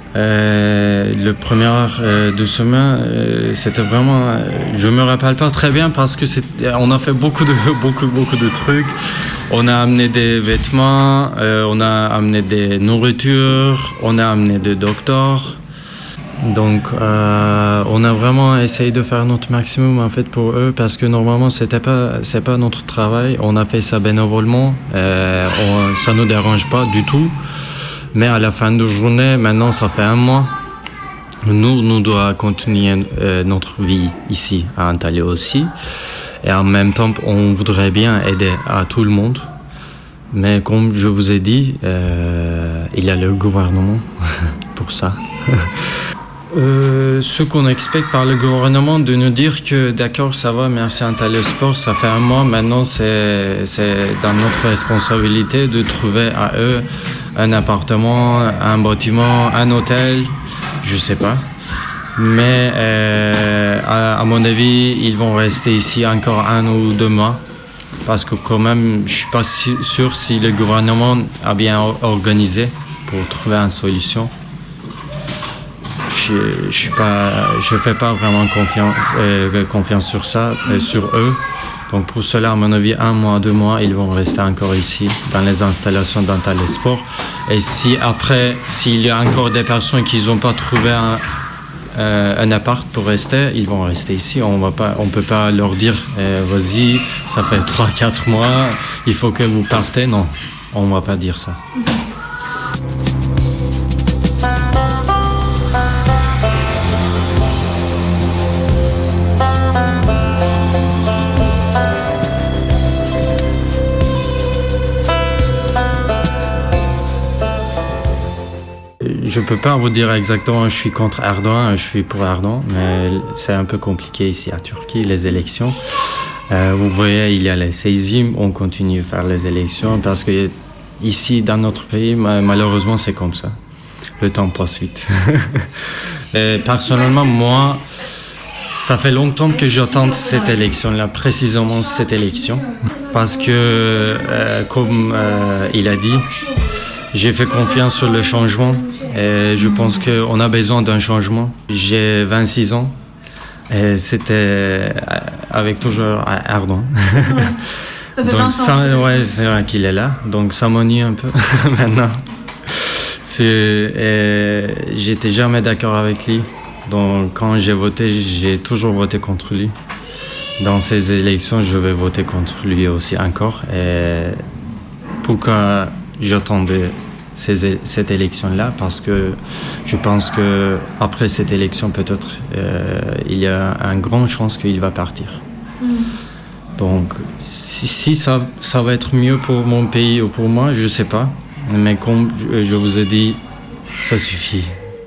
Le premier de semaine, c'était vraiment... je me rappelle pas très bien parce que on a fait beaucoup de trucs. On a amené des vêtements, on a amené des nourritures, on a amené des docteurs. Donc, on a vraiment essayé de faire notre maximum en fait pour eux parce que normalement c'est pas notre travail. On a fait ça bénévolement, ça nous dérange pas du tout. Mais à la fin de la journée, maintenant ça fait 1 mois, nous devons continuer notre vie ici à Antalya aussi. Et en même temps, on voudrait bien aider à tout le monde. Mais comme je vous ai dit, il y a le gouvernement pour ça. Ce qu'on expecte par le gouvernement de nous dire que d'accord, ça va, merci Antalyaspor, ça fait un mois, maintenant c'est dans notre responsabilité de trouver à eux un appartement, un bâtiment, un hôtel, je sais pas. Mais à mon avis, ils vont rester ici encore 1 ou 2 mois. Parce que quand même, je suis pas sûr si le gouvernement a bien organisé pour trouver une solution. Je fais pas vraiment confiance sur ça, sur eux. Donc pour cela, à mon avis, 1 mois, 2 mois, ils vont rester encore ici, dans les installations d'Antalyaspor. Et si après, s'il y a encore des personnes qui n'ont pas trouvé un appart pour rester, ils vont rester ici. On peut pas leur dire vas-y, ça fait 3-4 mois, il faut que vous partez. Non, on va pas dire ça. Je peux pas vous dire exactement, je suis contre Erdogan, je suis pour Erdogan, mais c'est un peu compliqué ici à Turquie, les élections. Vous voyez, il y a les séismes, on continue à faire les élections parce que ici, dans notre pays, malheureusement, c'est comme ça. Le temps passe vite. Et personnellement, moi, ça fait longtemps que j'attends cette élection-là, précisément cette élection, parce que, comme il a dit, j'ai fait confiance sur le changement et je pense qu'on a besoin d'un changement. J'ai 26 ans et c'était avec toujours Erdogan.
Ouais. Ça fait 20 ans.
Ouais, c'est vrai qu'il est là, donc ça m'ennuie un peu maintenant. J'étais jamais d'accord avec lui, donc quand j'ai voté, j'ai toujours voté contre lui. Dans ces élections, je vais voter contre lui aussi encore. Et pourquoi j'attendais cette élection-là, parce que je pense que après cette élection, peut-être il y a une grande chance qu'il va partir. Donc, si ça va être mieux pour mon pays ou pour moi, je sais pas. Mais comme je vous ai dit, ça suffit.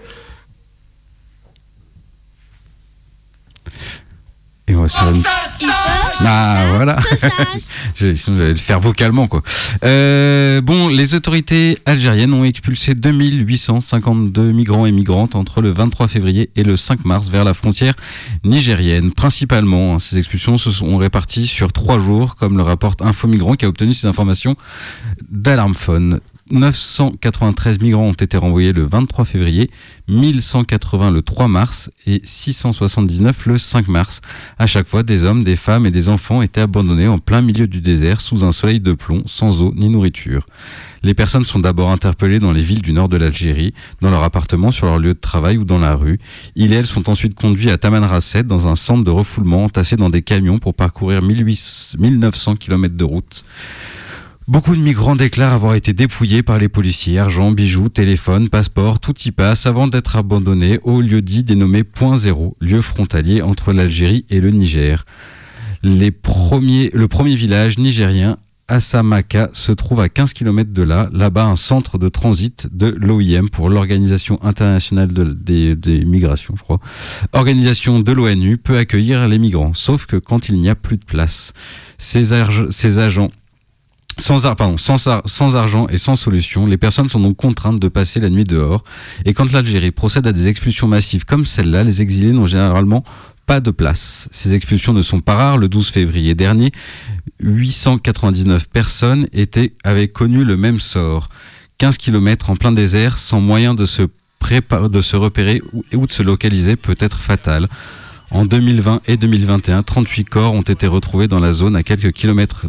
Et on va sur une... Ah voilà. Sinon j'allais le faire vocalement quoi. Bon, les autorités algériennes ont expulsé 2852 migrants et migrantes entre le 23 février et le 5 mars vers la frontière nigérienne. Principalement, ces expulsions se sont réparties sur 3 jours, comme le rapporte Info Migrants qui a obtenu ces informations d'Alarmphone. 993 migrants ont été renvoyés le 23 février, 1180 le 3 mars et 679 le 5 mars. À chaque fois, des hommes, des femmes et des enfants étaient abandonnés en plein milieu du désert sous un soleil de plomb, sans eau ni nourriture. Les personnes sont d'abord interpellées dans les villes du nord de l'Algérie, dans leur appartement, sur leur lieu de travail ou dans la rue. Ils et elles sont ensuite conduits à Tamanrasset, dans un centre de refoulement entassé dans des camions pour parcourir 1900 km de route. Beaucoup de migrants déclarent avoir été dépouillés par les policiers. Argent, bijoux, téléphone, passeport, tout y passe avant d'être abandonnés au lieu-dit dénommé Point Zéro, lieu frontalier entre l'Algérie et le Niger. Le premier village nigérien, Assamaka, se trouve à 15 km de là. Là-bas, un centre de transit de l'OIM pour l'Organisation internationale des migrations, je crois. Organisation de l'ONU peut accueillir les migrants, sauf que quand il n'y a plus de place. Ces agents sans argent et sans solution, les personnes sont donc contraintes de passer la nuit dehors. Et quand l'Algérie procède à des expulsions massives comme celle-là, les exilés n'ont généralement pas de place. Ces expulsions ne sont pas rares. Le 12 février dernier, 899 personnes avaient connu le même sort. 15 km en plein désert, sans moyen de se repérer ou de se localiser, peut être fatal. En 2020 et 2021, 38 corps ont été retrouvés dans la zone à quelques kilomètres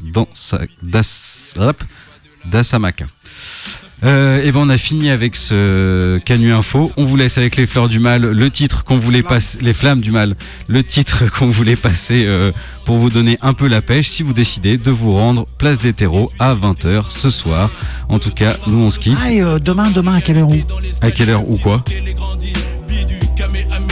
d'Assamaka. Et ben on a fini avec ce Canu Info. On vous laisse avec les fleurs du mal, le titre qu'on voulait passer, les flammes du mal, le titre qu'on voulait passer pour vous donner un peu la pêche si vous décidez de vous rendre place des terreaux à 20h ce soir. En tout cas, nous on se quitte.
Ah, et demain à quelle heure où ?
À quelle heure ou quoi ?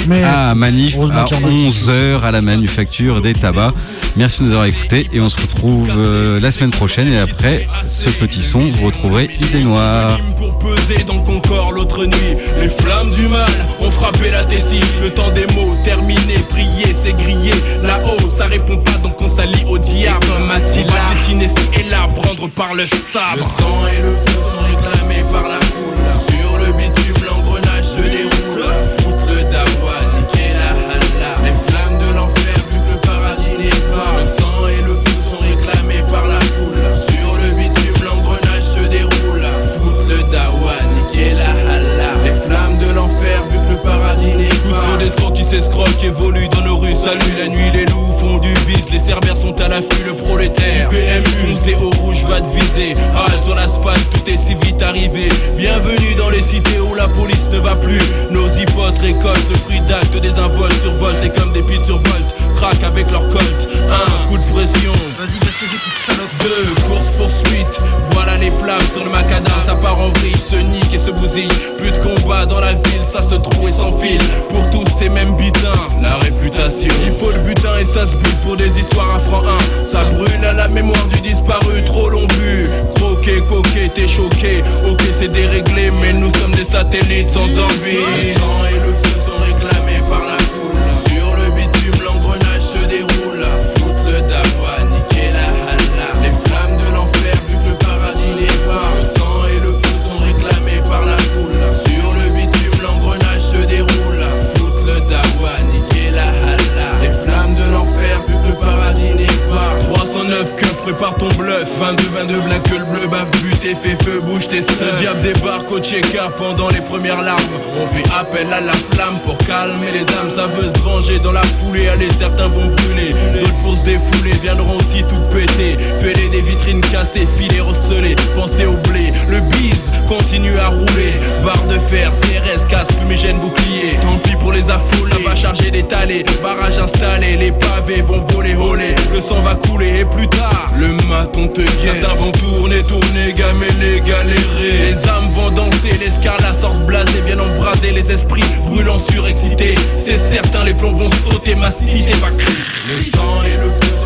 Mais
manif à 11h à la manufacture des tabacs. Merci de nous avoir écoutés et on se retrouve la semaine prochaine. Et après ce petit son, vous retrouverez Idée Noire.
Pour peser dans le Concorde l'autre nuit, les flammes du mal ont frappé la tessie. Le temps des mots terminé, prier c'est griller. Là-haut ça répond pas donc on s'allie au diable. Comme Attila, on va piétiner ci et là, prendre par le sabre. Le sang et le feu sont réclamés par la foule. Sur le bitume l'engrenage se déroule. Foutre le dawa, niquer la halla. Les flammes de l'enfer vu que le paradis n'est pas. Le sang et le feu sont réclamés par la foule. Sur le bitume l'engrenage se déroule. Foutre le dawa, niquer la halla. Les flammes de l'enfer vu que le paradis n'est pas. Trop d'escrocs qui s'escroquent évoluent dans nos rues. Salut la nuit, les loups font du bis. Les cerbères sont à l'affût, le prolétaire du PMU foncé au rouge va te viser. Halte sur l'asphalte, tout est si vite arrivé. Bienvenue dans les cités où la police ne va plus. Nos hypotes récoltent le fruit d'actes des involtes. Survoltent et comme des pites survoltent craquent avec leur colt. Un coup de pression. Vas-y, baisse les petites salopes. Deux, course poursuite. Voilà les flammes sur le macadam. Ça part en vrille, se nique et se bousille. Plus de combat dans la ville, ça se trouve et s'enfile. Pour tous ces mêmes butins, la réputation. Il faut le butin et ça se bute pour des histoires à franc 1. Ça brûle à la mémoire du disparu, trop long vu. Croqué, coqué, t'es choqué. Ok, c'est déréglé, mais nous sommes des satellites sans envie. Le sang et le feu sont réclamés par la foule. Sur le bitume, l'engrenage se déroule. Foutre le dawa, niquer la halla. Les flammes de l'enfer, vu que le paradis n'est pas. Le sang et le feu sont réclamés par la foule. Sur le bitume, l'engrenage se déroule. Foutre le dawa, niquer la halla. Les flammes de l'enfer, vu que le paradis n'est pas. 309 keufs, prépare ton bluff. 22 black que le bleu bave, but et fait feu, bouge tes seufs. Le diable débarque au Tchéka pendant les premières larmes. On fait appel à la flamme pour calmer les âmes. Ça veut se venger dans la foulée. Allez, certains vont brûler, d'autres pour se défouler viendront aussi tout péter. Fêler des vitrines cassées, filets recelés. Pensez au blé, le bise continue à rouler. Barre de fer, CRS, casque, fumigène, bouclier. Tant pis pour les affolés, ça va charger des talés. Barrage installé, les pavés vont voler, voler. Le sang va couler et plus tard, le maton te guette. Certains vont tourner, gameler, galérer. Les âmes vont danser, les scarlats sortent blasés, viennent embraser les esprits brûlants surexcités. C'est certain, les plombs vont sauter, ma cité va crier. Le sang et le feu